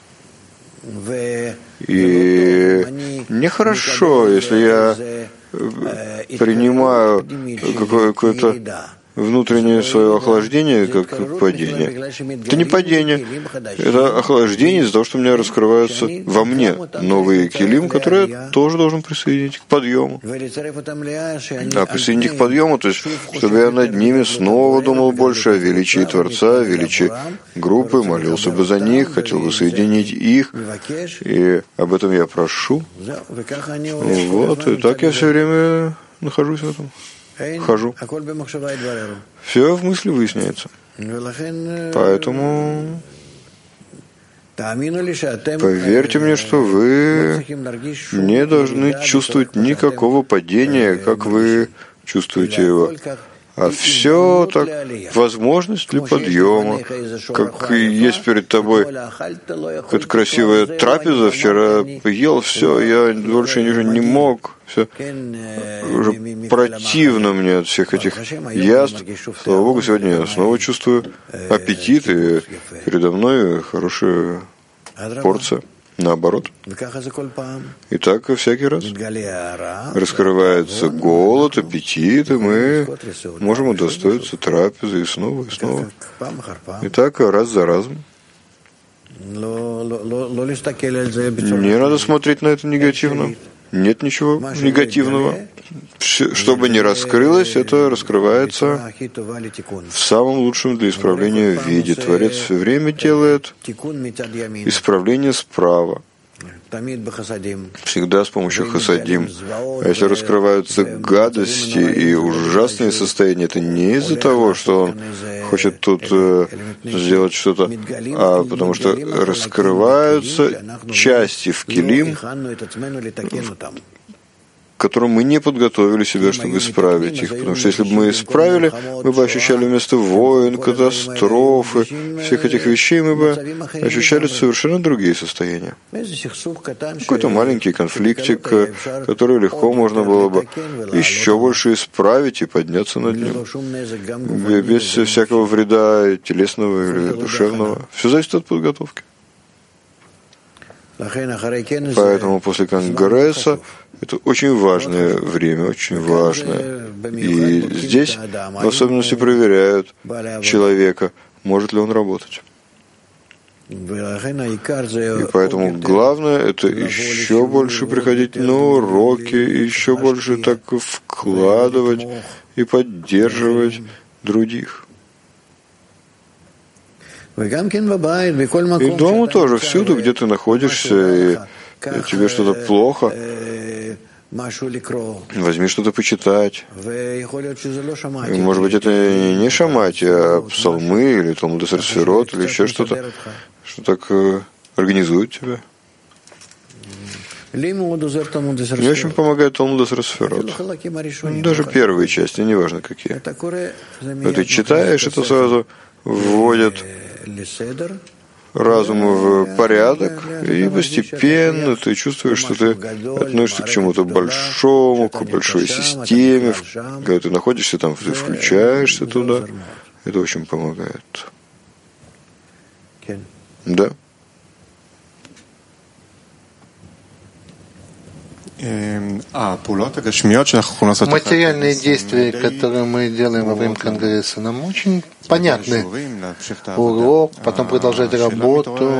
И нехорошо, если я принимаю какое-то внутреннее свое охлаждение, как падение. Это не падение, это охлаждение из-за того, что у меня раскрываются во мне новые килим, которые я тоже должен присоединить к подъему. А присоединить к подъему, то есть, чтобы я над ними снова думал больше о величии Творца, о величии группы, молился бы за них, хотел бы соединить их, и об этом я прошу. Вот, и так я все время нахожусь в этом. Хожу. Все в мысли выясняется. Поэтому поверьте мне, что вы не должны чувствовать никакого падения, как вы чувствуете его. А все так, возможность для подъема, как есть перед тобой какая-то красивая трапеза, вчера ел все, я больше не мог, все уже противно мне от всех этих яств. Слава Богу, сегодня я снова чувствую аппетит, и передо мной хорошая порция. Наоборот. И так всякий раз раскрывается голод, аппетит, и мы можем удостоиться трапезы и снова, и снова. И так раз за разом. Не надо смотреть на это негативно. Нет ничего негативного. Что бы ни раскрылось, это раскрывается в самом лучшем для исправления виде. Творец все время делает исправление справа. Всегда с помощью хасадим. А если раскрываются гадости и ужасные состояния, это не из-за того, что он хочет тут сделать что-то, а потому что раскрываются части в килим, к которым мы не подготовили себя, чтобы исправить их. Потому что если бы мы исправили, мы бы ощущали вместо войн, катастрофы, всех этих вещей, мы бы ощущали совершенно другие состояния. Какой-то маленький конфликтик, который легко можно было бы еще больше исправить и подняться над ним. Без всякого вреда телесного или душевного. Все зависит от подготовки. Поэтому после Конгресса это очень важное время, очень важное. И здесь в особенности проверяют человека, может ли он работать. И поэтому главное — это еще больше приходить на уроки, еще больше так вкладывать и поддерживать других. И дома тоже, всюду, где ты находишься, и тебе что-то плохо, возьми что-то почитать. И, может быть, это не шамати, а псалмы, или Талмуд Эсер Сфирот, или еще что-то. что так организует тебя. Мне очень помогает Талмуд ас-Сефирот. Даже первые части, неважно какие. Ты читаешь, это сразу вводит разум в порядок, и постепенно ты чувствуешь, что ты относишься к чему-то большому, к большой системе. Когда ты находишься там, ты включаешься туда. Это очень помогает. Да. Материальные действия, которые мы делаем во время Конгресса, нам очень понятны. Урок, потом продолжать работу.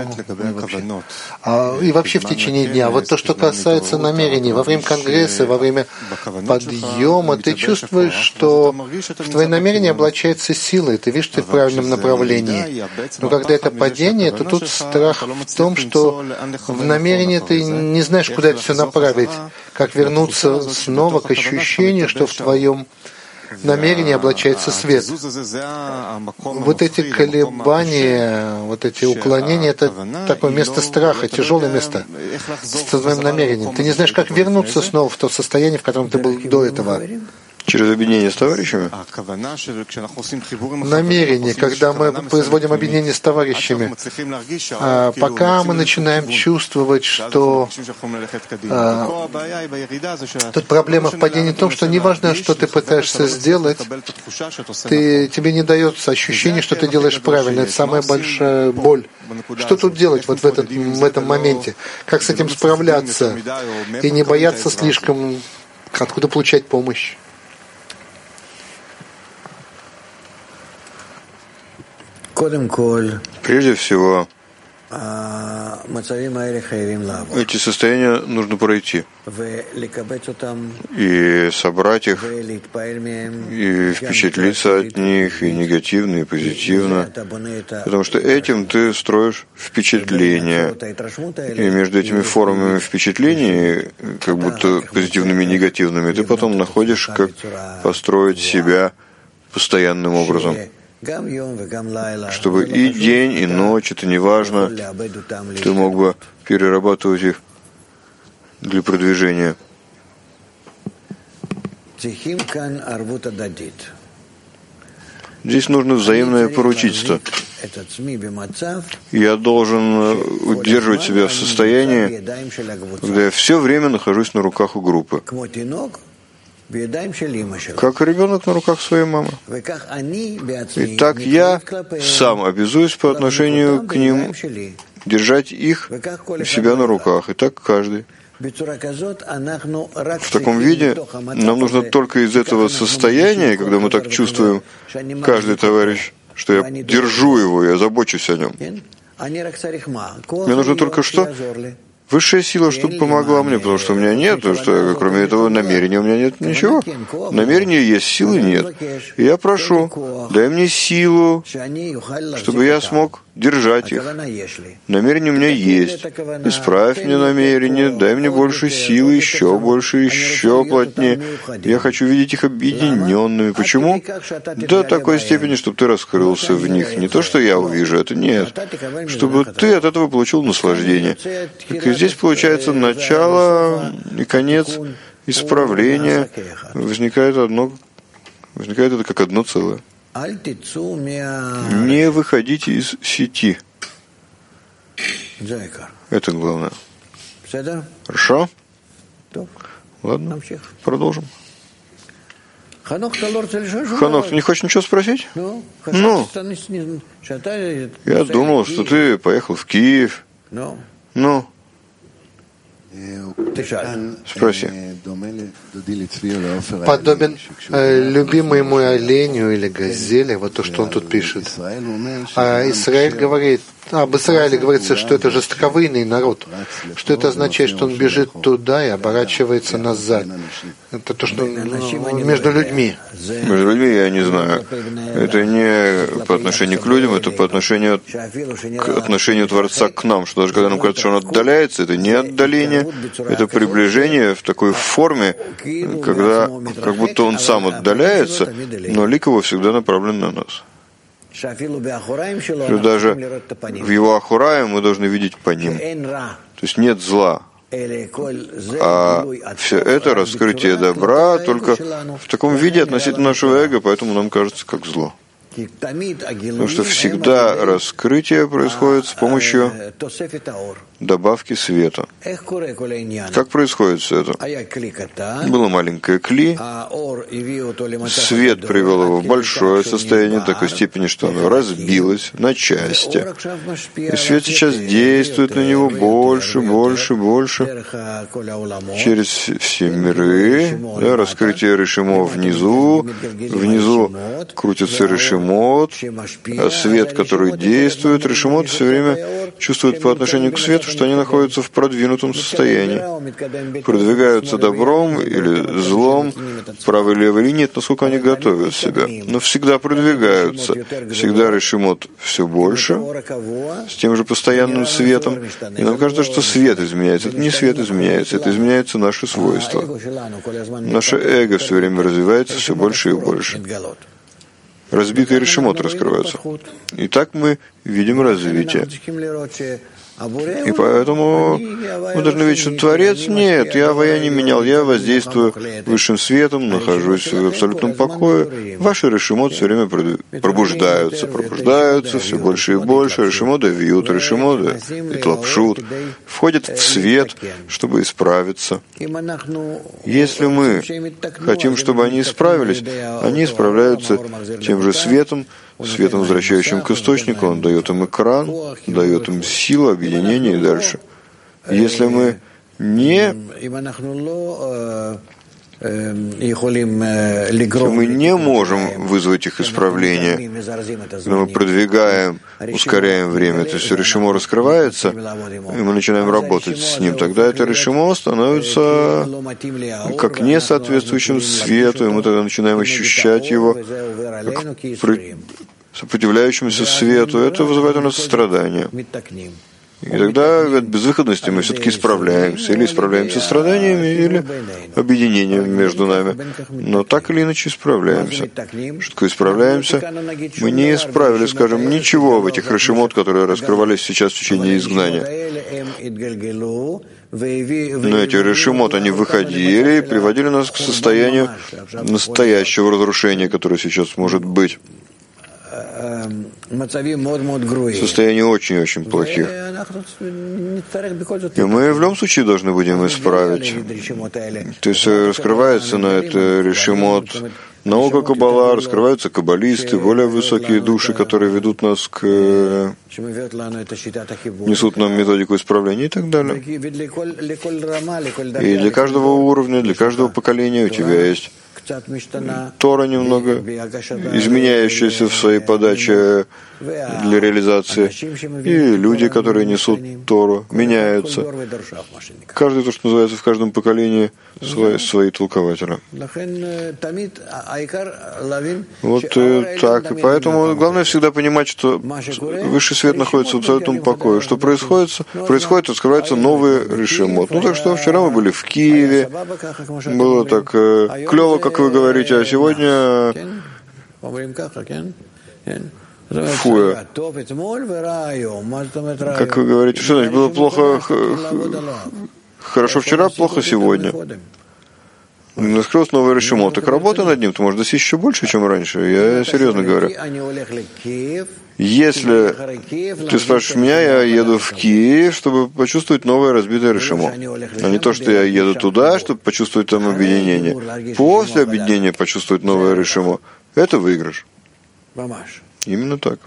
И вообще в течение дня. Вот то, что касается намерений. Во время Конгресса, во время подъема, ты чувствуешь, что в твои намерения облачается силой. Ты видишь, что ты в правильном направлении. Но когда это падение, то тут страх в том, что в намерении ты не знаешь, куда это все направить. Как вернуться снова к ощущению, что в твоем намерении облачается свет. Вот эти колебания, вот эти уклонения — это такое место страха, тяжелое место с твоим намерением. Ты не знаешь, как вернуться снова в то состояние, в котором ты был до этого. Через объединение с товарищами? Намерение, когда мы производим объединение с товарищами, пока мы начинаем чувствовать, что тут проблема в падении в том, что неважно, что ты пытаешься сделать, тебе не дается ощущение, что ты делаешь правильно. Это самая большая боль. Что тут делать вот в этом моменте? Как с этим справляться? И не бояться слишком, откуда получать помощь? Прежде всего, эти состояния нужно пройти и собрать их, и впечатлиться от них, и негативно, и позитивно, потому что этим ты строишь впечатление. И между этими формами впечатлений, как будто позитивными и негативными, ты потом находишь, как построить себя постоянным образом. Чтобы и день, и ночь, это не важно, ты мог бы перерабатывать их для продвижения. Здесь нужно взаимное поручительство. Я должен удерживать себя в состоянии, когда я все время нахожусь на руках у группы. Как ребенок на руках своей мамы. И так я сам обязуюсь по отношению к ним держать их у себя на руках. И так каждый. В таком виде нам нужно только из этого состояния, когда мы так чувствуем, каждый товарищ, что я держу его, я забочусь о нем. Мне нужно только что? Высшая сила, чтобы помогла мне, потому что у меня нет, потому что кроме этого намерения у меня нет ничего. Намерение есть, силы нет. И я прошу, дай мне силу, чтобы я смог держать их. Намерение у меня есть. Исправь мне намерение, дай мне больше силы, еще больше, еще плотнее. Я хочу видеть их объединенными. Почему? До такой степени, чтобы ты раскрылся в них. Не то, что я увижу, это нет. Чтобы ты от этого получил наслаждение. И здесь получается начало и конец исправления. Возникает это как одно целое. Не выходите из сети. Это главное. Хорошо? Ладно, продолжим. Ханох, ты не хочешь ничего спросить? Ну, я думал, что ты поехал в Киев. Ну? Спроси. Подобен любимый мой оленю или газели, вот то, что он тут пишет. Израиль говорит, об Израиле говорится, что это жестоковыйный народ. Что это означает, что он бежит туда и оборачивается назад. Это то, что между людьми. Между людьми я не знаю. Это не по отношению к людям, это по отношению к отношению Творца к нам. Что даже когда нам кажется, что он отдаляется, это не отдаление, это приближение в такой форме, когда как будто он сам отдаляется, но лик его всегда направлен на нас. что даже в его ахурае мы должны видеть по ним. То есть нет зла. А все это раскрытие добра только в таком виде относительно нашего эго, поэтому нам кажется как зло. Потому что всегда раскрытие происходит с помощью добавки света. Как происходит все это? Было маленькое кли, свет привел его в большое состояние, до такой степени, что оно разбилось на части. И свет сейчас действует на него больше, больше, больше. Через все миры, да, раскрытие решимо внизу крутится решимо, а свет, который действует, решимот все время чувствует по отношению к свету, что они находятся в продвинутом состоянии. Продвигаются добром или злом, правой или левой линии, насколько они готовят себя. Но всегда продвигаются. Всегда решимот все больше, с тем же постоянным светом. И нам кажется, что свет изменяется. Это не свет изменяется, это изменяются наши свойства. Наше эго все время развивается все больше и больше. Разбитые решимот раскрываются. И так мы видим развитие. И поэтому мы должны видеть, что Творец, нет, я не менял, я воздействую высшим светом, нахожусь в абсолютном покое. Ваши решимот все время пробуждаются все больше и больше. Решимоды вьют, решимоды и тлапшут, входят в свет, чтобы исправиться. Если мы хотим, чтобы они исправились, они исправляются тем же светом, возвращающим к источнику, он дает им экран, дает им силу, объединение и дальше. Если мы не можем вызвать их исправление, но мы продвигаем, ускоряем время, то есть решимо раскрывается, и мы начинаем работать с ним, тогда это решимо становится как не соответствующим свету, и мы тогда начинаем ощущать его как сопротивляющимся свету. Это вызывает у нас страдания. И тогда от безвыходности мы все-таки исправляемся. Или исправляемся страданиями, или объединением между нами. Но так или иначе исправляемся. Что такое исправляемся? Мы не исправили, скажем, ничего в этих решимот, которые раскрывались сейчас в течение изгнания. Но эти решимот, они выходили и приводили нас к состоянию настоящего разрушения, которое сейчас может быть. Состояние очень-очень плохих. И мы в любом случае должны будем исправить. То есть раскрывается на это решимот наука Каббала, раскрываются каббалисты, более высокие души, которые ведут нас к... несут нам методику исправления и так далее. И для каждого уровня, для каждого поколения у тебя есть Тора немного изменяющаяся в своей подаче для реализации, и люди, которые несут Тору, меняются. Каждый, то, что называется, в каждом поколении свои толкователи. Вот так. И поэтому главное всегда понимать, что высший свет находится в абсолютном покое. Что происходит, открываются новые решимот. Ну так что вчера мы были в Киеве, было так клево, как вы говорите, а сегодня фуя. Как вы говорите, что значит, было плохо, хорошо вчера, плохо сегодня. Раскрылось новое решимо. Так работа над ним, ты можешь достичь еще больше, чем раньше. Я серьезно говорю. Если ты спрашиваешь меня, я еду в Киев, чтобы почувствовать новое разбитое решимо. А не то, что я еду туда, чтобы почувствовать там объединение. После объединения почувствовать новое решимо. Это выигрыш. Именно так.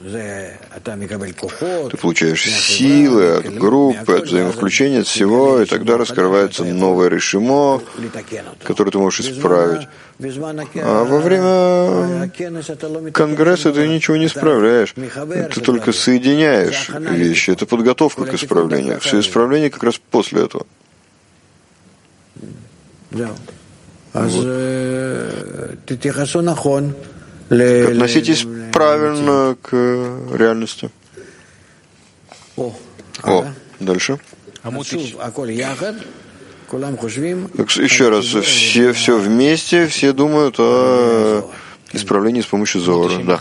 Ты получаешь силы от группы, от взаимовключения, от всего, и тогда раскрывается новое решимо, которое ты можешь исправить. А во время конгресса ты ничего не исправляешь. Ты только соединяешь вещи. Это подготовка к исправлению. Все исправление как раз после этого. Относитесь правильно к реальности. Дальше. Так, еще раз, все вместе, все думают о Исправление с помощью Зоора, да.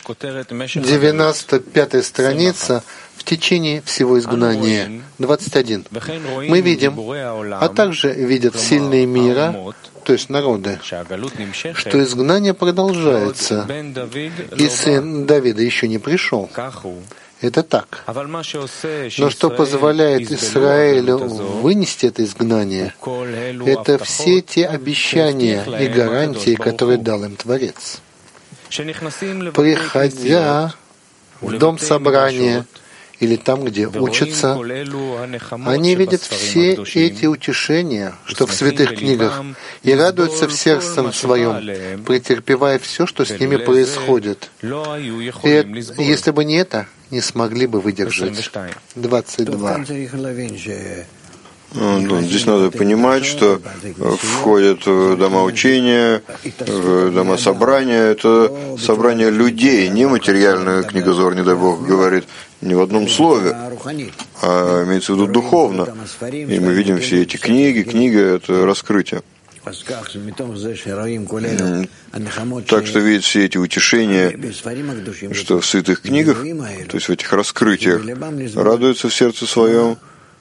95-я страница в течение всего изгнания. 21. Мы видим, а также видят сильные мира, то есть народы, что изгнание продолжается, и сын Давида еще не пришел. Это так. Но что позволяет Израилю вынести это изгнание, это все те обещания и гарантии, которые дал им Творец. Приходя в дом собрания или там, где учатся, они видят все эти утешения, что в святых книгах, и радуются в сердце своем, претерпевая все, что с ними происходит. И если бы не это, не смогли бы выдержать. 22. Здесь надо понимать, что входят в дома учения, в дома собрания. Это собрание людей, не материальное, книга Зоар, не дай Бог, говорит ни в одном слове, а имеется в виду духовно. И мы видим все эти книги. Книга — это раскрытие. Так что видят все эти утешения, что в святых книгах, то есть в этих раскрытиях, радуются в сердце своем,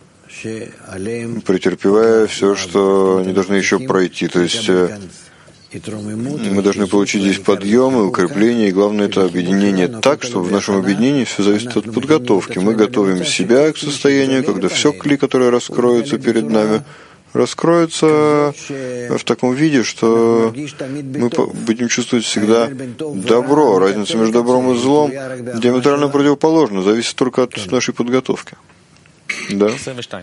претерпевая все, что они должны еще пройти. То есть мы должны получить здесь подъем и укрепление, и главное — это объединение так, чтобы в нашем объединении все зависит от подготовки. Мы готовим себя к состоянию, когда все кли, которые раскроются перед нами, раскроется в таком виде, что мы будем чувствовать всегда добро. Разница между добром и злом диаметрально противоположна, зависит только от нашей подготовки. Да?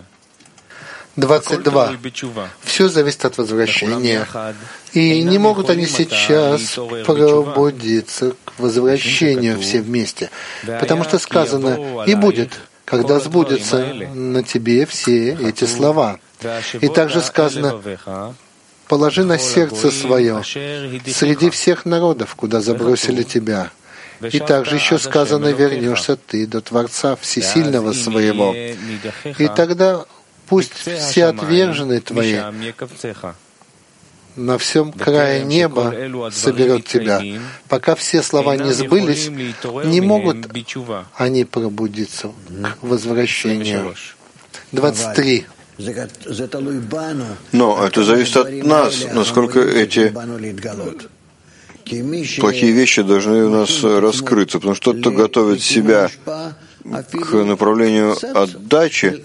22. Все зависит от возвращения. И не могут они сейчас пробудиться к возвращению все вместе. Потому что сказано, и будет, когда сбудется на тебе все эти слова. И также сказано, положи на сердце свое среди всех народов, куда забросили тебя. И также еще сказано, вернешься ты до Творца Всесильного своего. И тогда пусть все отверженные твои на всем крае неба соберет тебя. Пока все слова не сбылись, не могут они пробудиться к возвращению. 23. Но это зависит от нас, насколько эти плохие вещи должны у нас раскрыться, потому что тот, кто готовит себя к направлению отдачи,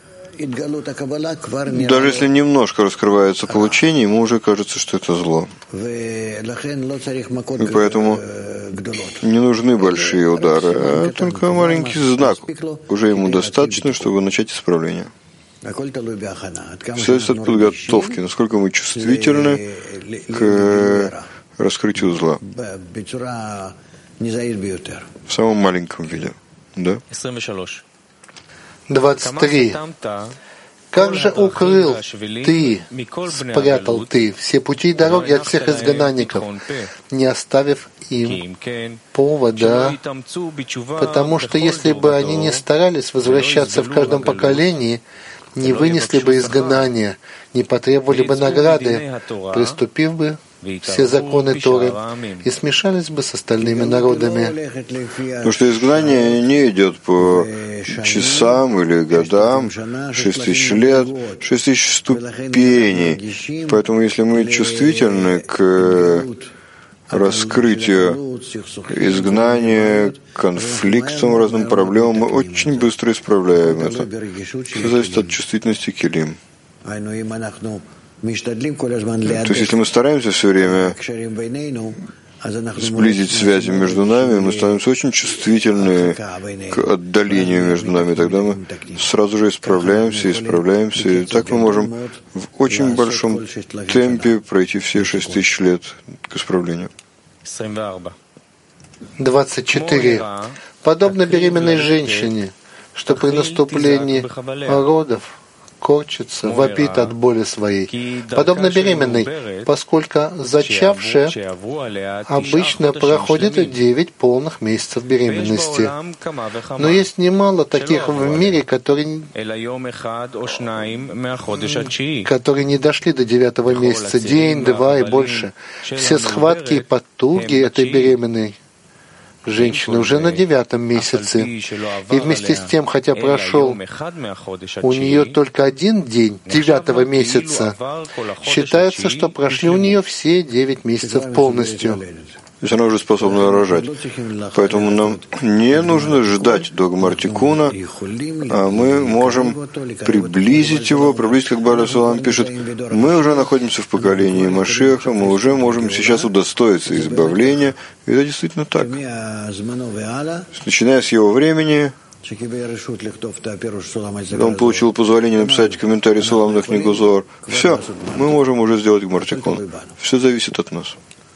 даже если немножко раскрывается получение, ему уже кажется, что это зло. И поэтому не нужны большие удары, а только маленький знак. Уже ему достаточно, чтобы начать исправление. Все зависит от подготовки, насколько мы чувствительны к раскрытию зла. В самом маленьком виде. Да? 23. Как же укрыл ты, спрятал ты все пути и дороги от всех изгнанников, не оставив им повода, потому что если бы они не старались возвращаться в каждом поколении, не вынесли бы изгнания, не потребовали бы награды, приступив бы все законы Торы и смешались бы с остальными народами. Потому что изгнание не идет по часам или годам, 6000 лет, 6000 ступеней. Поэтому если мы чувствительны к раскрытию изгнания, конфликтам, разным проблемам, мы очень быстро исправляем это. Это зависит от чувствительности килим. То есть, если мы стараемся все время сблизить связи между нами, мы становимся очень чувствительны к отдалению между нами. Тогда мы сразу же исправляемся, и так мы можем в очень большом темпе пройти все 6000 лет к исправлению. 24. Подобно беременной женщине, что при наступлении родов корчится, вопит от боли своей, подобно беременной, поскольку зачавшая обычно проходит 9 полных месяцев беременности. Но есть немало таких в мире, которые не дошли до 9-го месяца, день, два и больше. Все схватки и потуги этой беременной женщины уже на 9-м месяце. И вместе с тем, хотя прошел у нее только один день 9-го месяца, считается, что прошли у нее все 9 месяцев полностью. То есть она уже способна рожать. Поэтому нам не нужно ждать до Гмар-Тикуна, а мы можем приблизить его, как Бааль Асулам пишет, мы уже находимся в поколении Машиаха, мы уже можем сейчас удостоиться избавления, и это действительно так. Начиная с его времени, когда он получил позволение написать комментарий Сулам на книгу Зоар, все, мы можем уже сделать Гмар-Тикун. Все зависит от нас.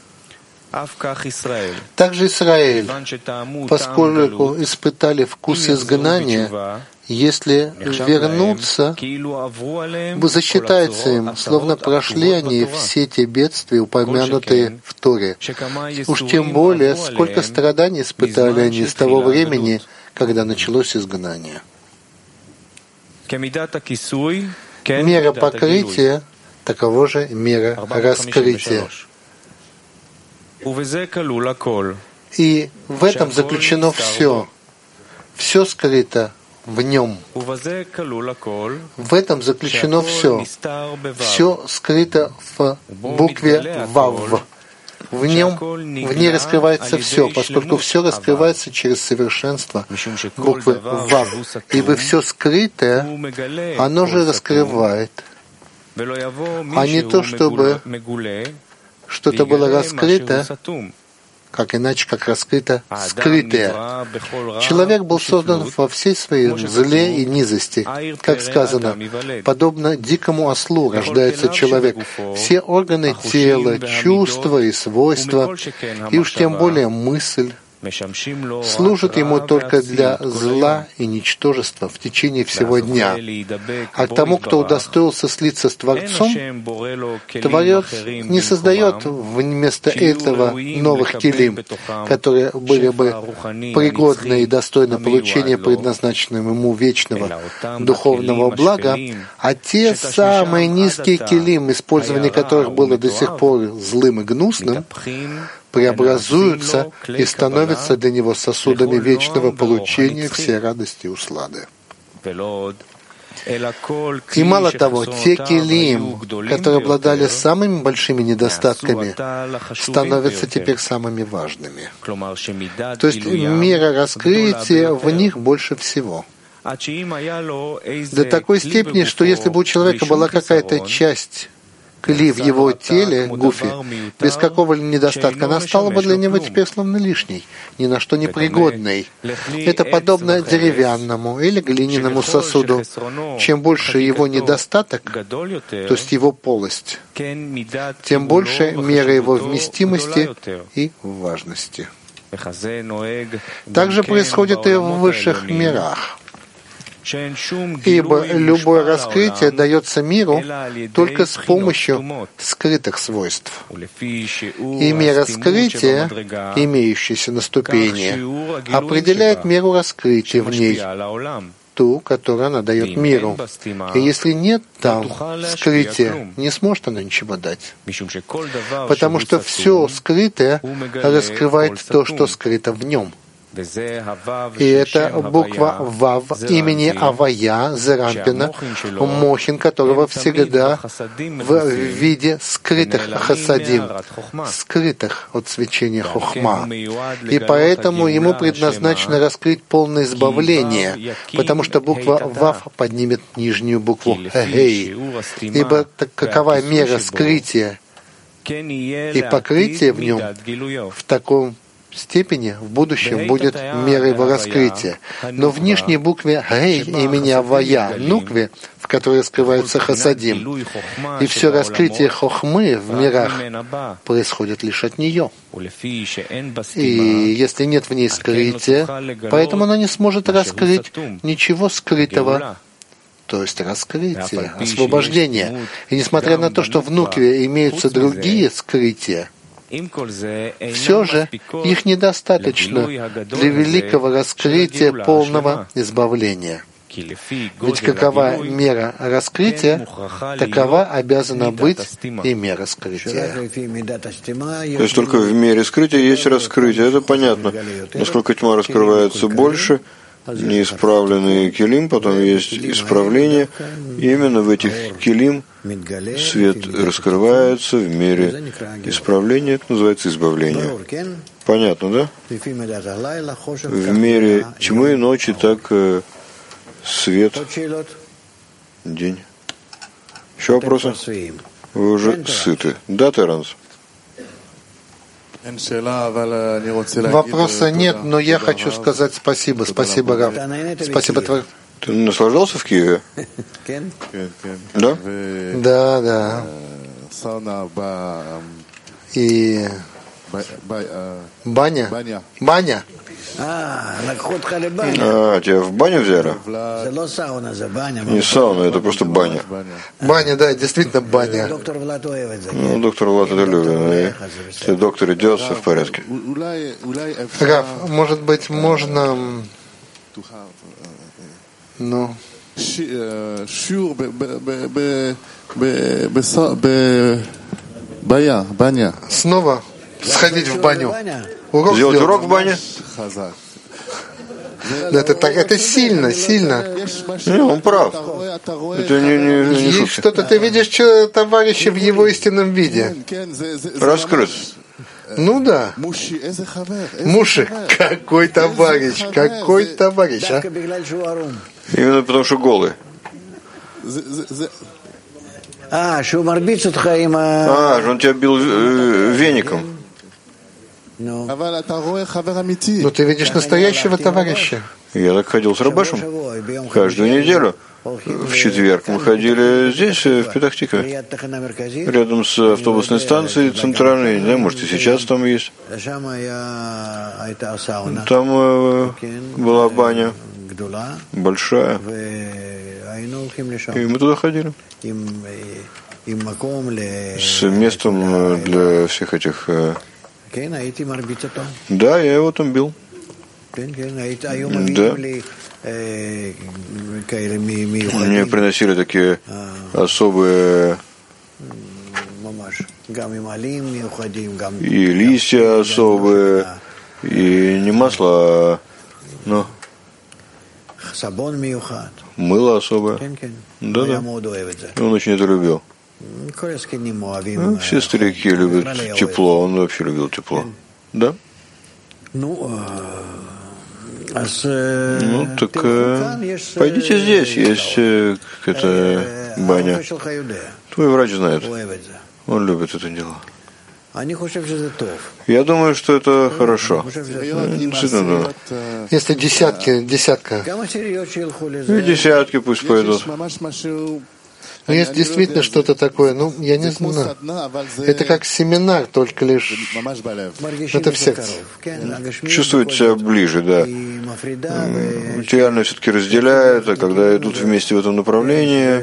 Также Израиль, поскольку испытали вкус изгнания, если вернуться, засчитается им, словно прошли они все те бедствия, упомянутые в Торе. Уж тем более, сколько страданий испытали они с того времени, когда началось изгнание. Мера покрытия, таково же мера раскрытия. И в этом заключено все. Все скрыто в нем. В этом заключено все. Все скрыто в букве Вав. В ней раскрывается все, поскольку все раскрывается через совершенство буквы Вав. Ибо все скрытое, оно же раскрывает. А не то, чтобы что-то было раскрыто, как иначе, как раскрыто, скрытое. Человек был создан во всей своей зле и низости. Как сказано, подобно дикому ослу рождается человек. Все органы тела, чувства и свойства, и уж тем более мысль, служат ему только для зла и ничтожества в течение всего дня. А тому, кто удостоился слиться с Творцом, Творец не создает вместо этого новых килим, которые были бы пригодны и достойны получения предназначенного ему вечного духовного блага, а те самые низкие килим, использование которых было до сих пор злым и гнусным, преобразуются и становятся для него сосудами вечного получения всей радости и услады. И мало того, те килим, которые обладали самыми большими недостатками, становятся теперь самыми важными. То есть мера раскрытия в них больше всего. До такой степени, что если бы у человека была какая-то часть кли в его теле, гуфи, без какого-либо недостатка, она стала бы для него теперь словно лишней, ни на что не пригодной. Это подобно деревянному или глиняному сосуду. Чем больше его недостаток, то есть его полость, тем больше мера его вместимости и важности. Также происходит и в высших мирах. Ибо любое раскрытие дается миру только с помощью скрытых свойств. И мера раскрытия, имеющаяся на ступени, определяет меру раскрытия в ней, ту, которую она дает миру. И если нет там скрытия, не сможет она ничего дать. Потому что все скрытое раскрывает то, что скрыто в нем. И это буква Вав имени Авая Зерампина, Мохин, которого всегда в виде скрытых хасадим, скрытых от свечения хохма. И поэтому ему предназначено раскрыть полное избавление, потому что буква Вав поднимет нижнюю букву Гей. Ибо какова мера скрытия и покрытия в нем, в таком степени в будущем будет мера его раскрытия. Но в нижней букве «Гей» имени Авая, нукве, в которой скрываются хасадим, и все раскрытие хохмы в мирах происходит лишь от нее. И если нет в ней скрытия, поэтому она не сможет раскрыть ничего скрытого то есть раскрытие, освобождение. И несмотря на то, что в нукве имеются другие скрытия, все же их недостаточно для великого раскрытия полного избавления. Ведь какова мера раскрытия, такова обязана быть и мера скрытия. То есть только в мере скрытия есть раскрытие, это понятно. Насколько тьма раскрывается больше, неисправленный килим, потом есть исправление. И именно в этих килим свет раскрывается в мере исправления, это называется избавление. Понятно, да? В мере тьмы и ночи так свет, день. Еще вопросы? Вы уже сыты. Да, Теранс? Вопроса нет, но я хочу сказать спасибо. Спасибо, Рав. Спасибо, Твой. Ты наслаждался в Киеве? Да? Да. И баня? Баня? Тебя в баню взяли? Не сауна, это просто баня. Баня, да, действительно баня. Ну, доктор Влад это любит. Если доктор идет, все в порядке. Рав, может быть, можно... Ну... Снова сходить в баню. Сделать урок в бане? Это сильно. Не, он прав. Это не шутки. Что-то ты видишь товарища в его истинном виде. Раскрыт. Ну да. Муши, какой товарищ, а? Именно потому, что голый. Он тебя бил веником. Но ты видишь настоящего товарища. Я так ходил с Рабашем каждую неделю. В четверг мы ходили здесь, в Петах-Тикве, рядом с автобусной станцией центральной. Да, может, и сейчас там есть. Там была баня большая. И мы туда ходили. С местом для всех этих... Да, я его там бил. Да. Мне приносили такие особые и листья особые, и не масло, но мыло особое. Да. Он очень это любил. Все старики любят тепло, он вообще любил тепло. Да? Так пойдите здесь, есть какая-то баня. Твой врач знает. Он любит это дело. Я думаю, что это хорошо. Если десятка. И десятки пусть пойдут. Но есть действительно что-то такое, я не знаю. Это как семинар, только лишь это в сердце. Чувствуют себя ближе, да. Материально все-таки разделяют, а когда идут вместе в этом направлении,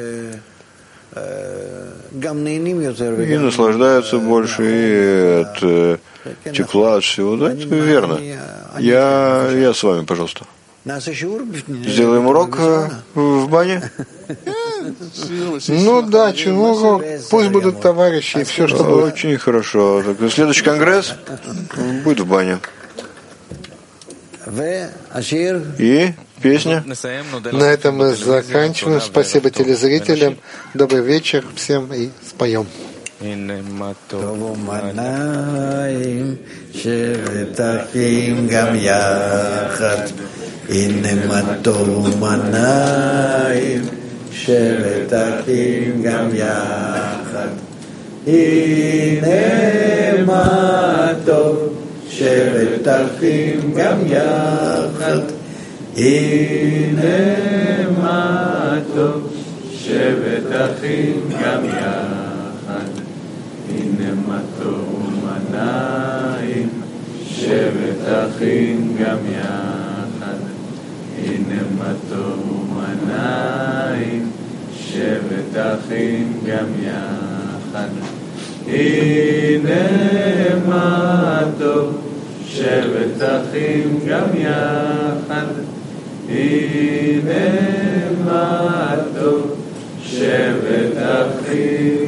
и наслаждаются больше, и от тепла, от всего. Да, это верно. Я с вами, пожалуйста. Сделаем урок в бане? Да, чего? Пусть будут товарищи и все, что будет. Очень хорошо. Так, следующий конгресс будет в бане. И песня. На этом мы заканчиваем. Спасибо телезрителям. Добрый вечер всем и споем. הנה מה טוב ומנעים שבת אחים גם יחד הנה מה טוב שבת אחים גם יחד הנה מה טוב שבת אחים גם יחד הנה מה טוב ומנעים שבת אחים גם יחד הנה מה טוב ומנעים אחים גם יחד. הנה מה טוב, שבת אחים גם יחד. הנה מה טוב, שבת אחים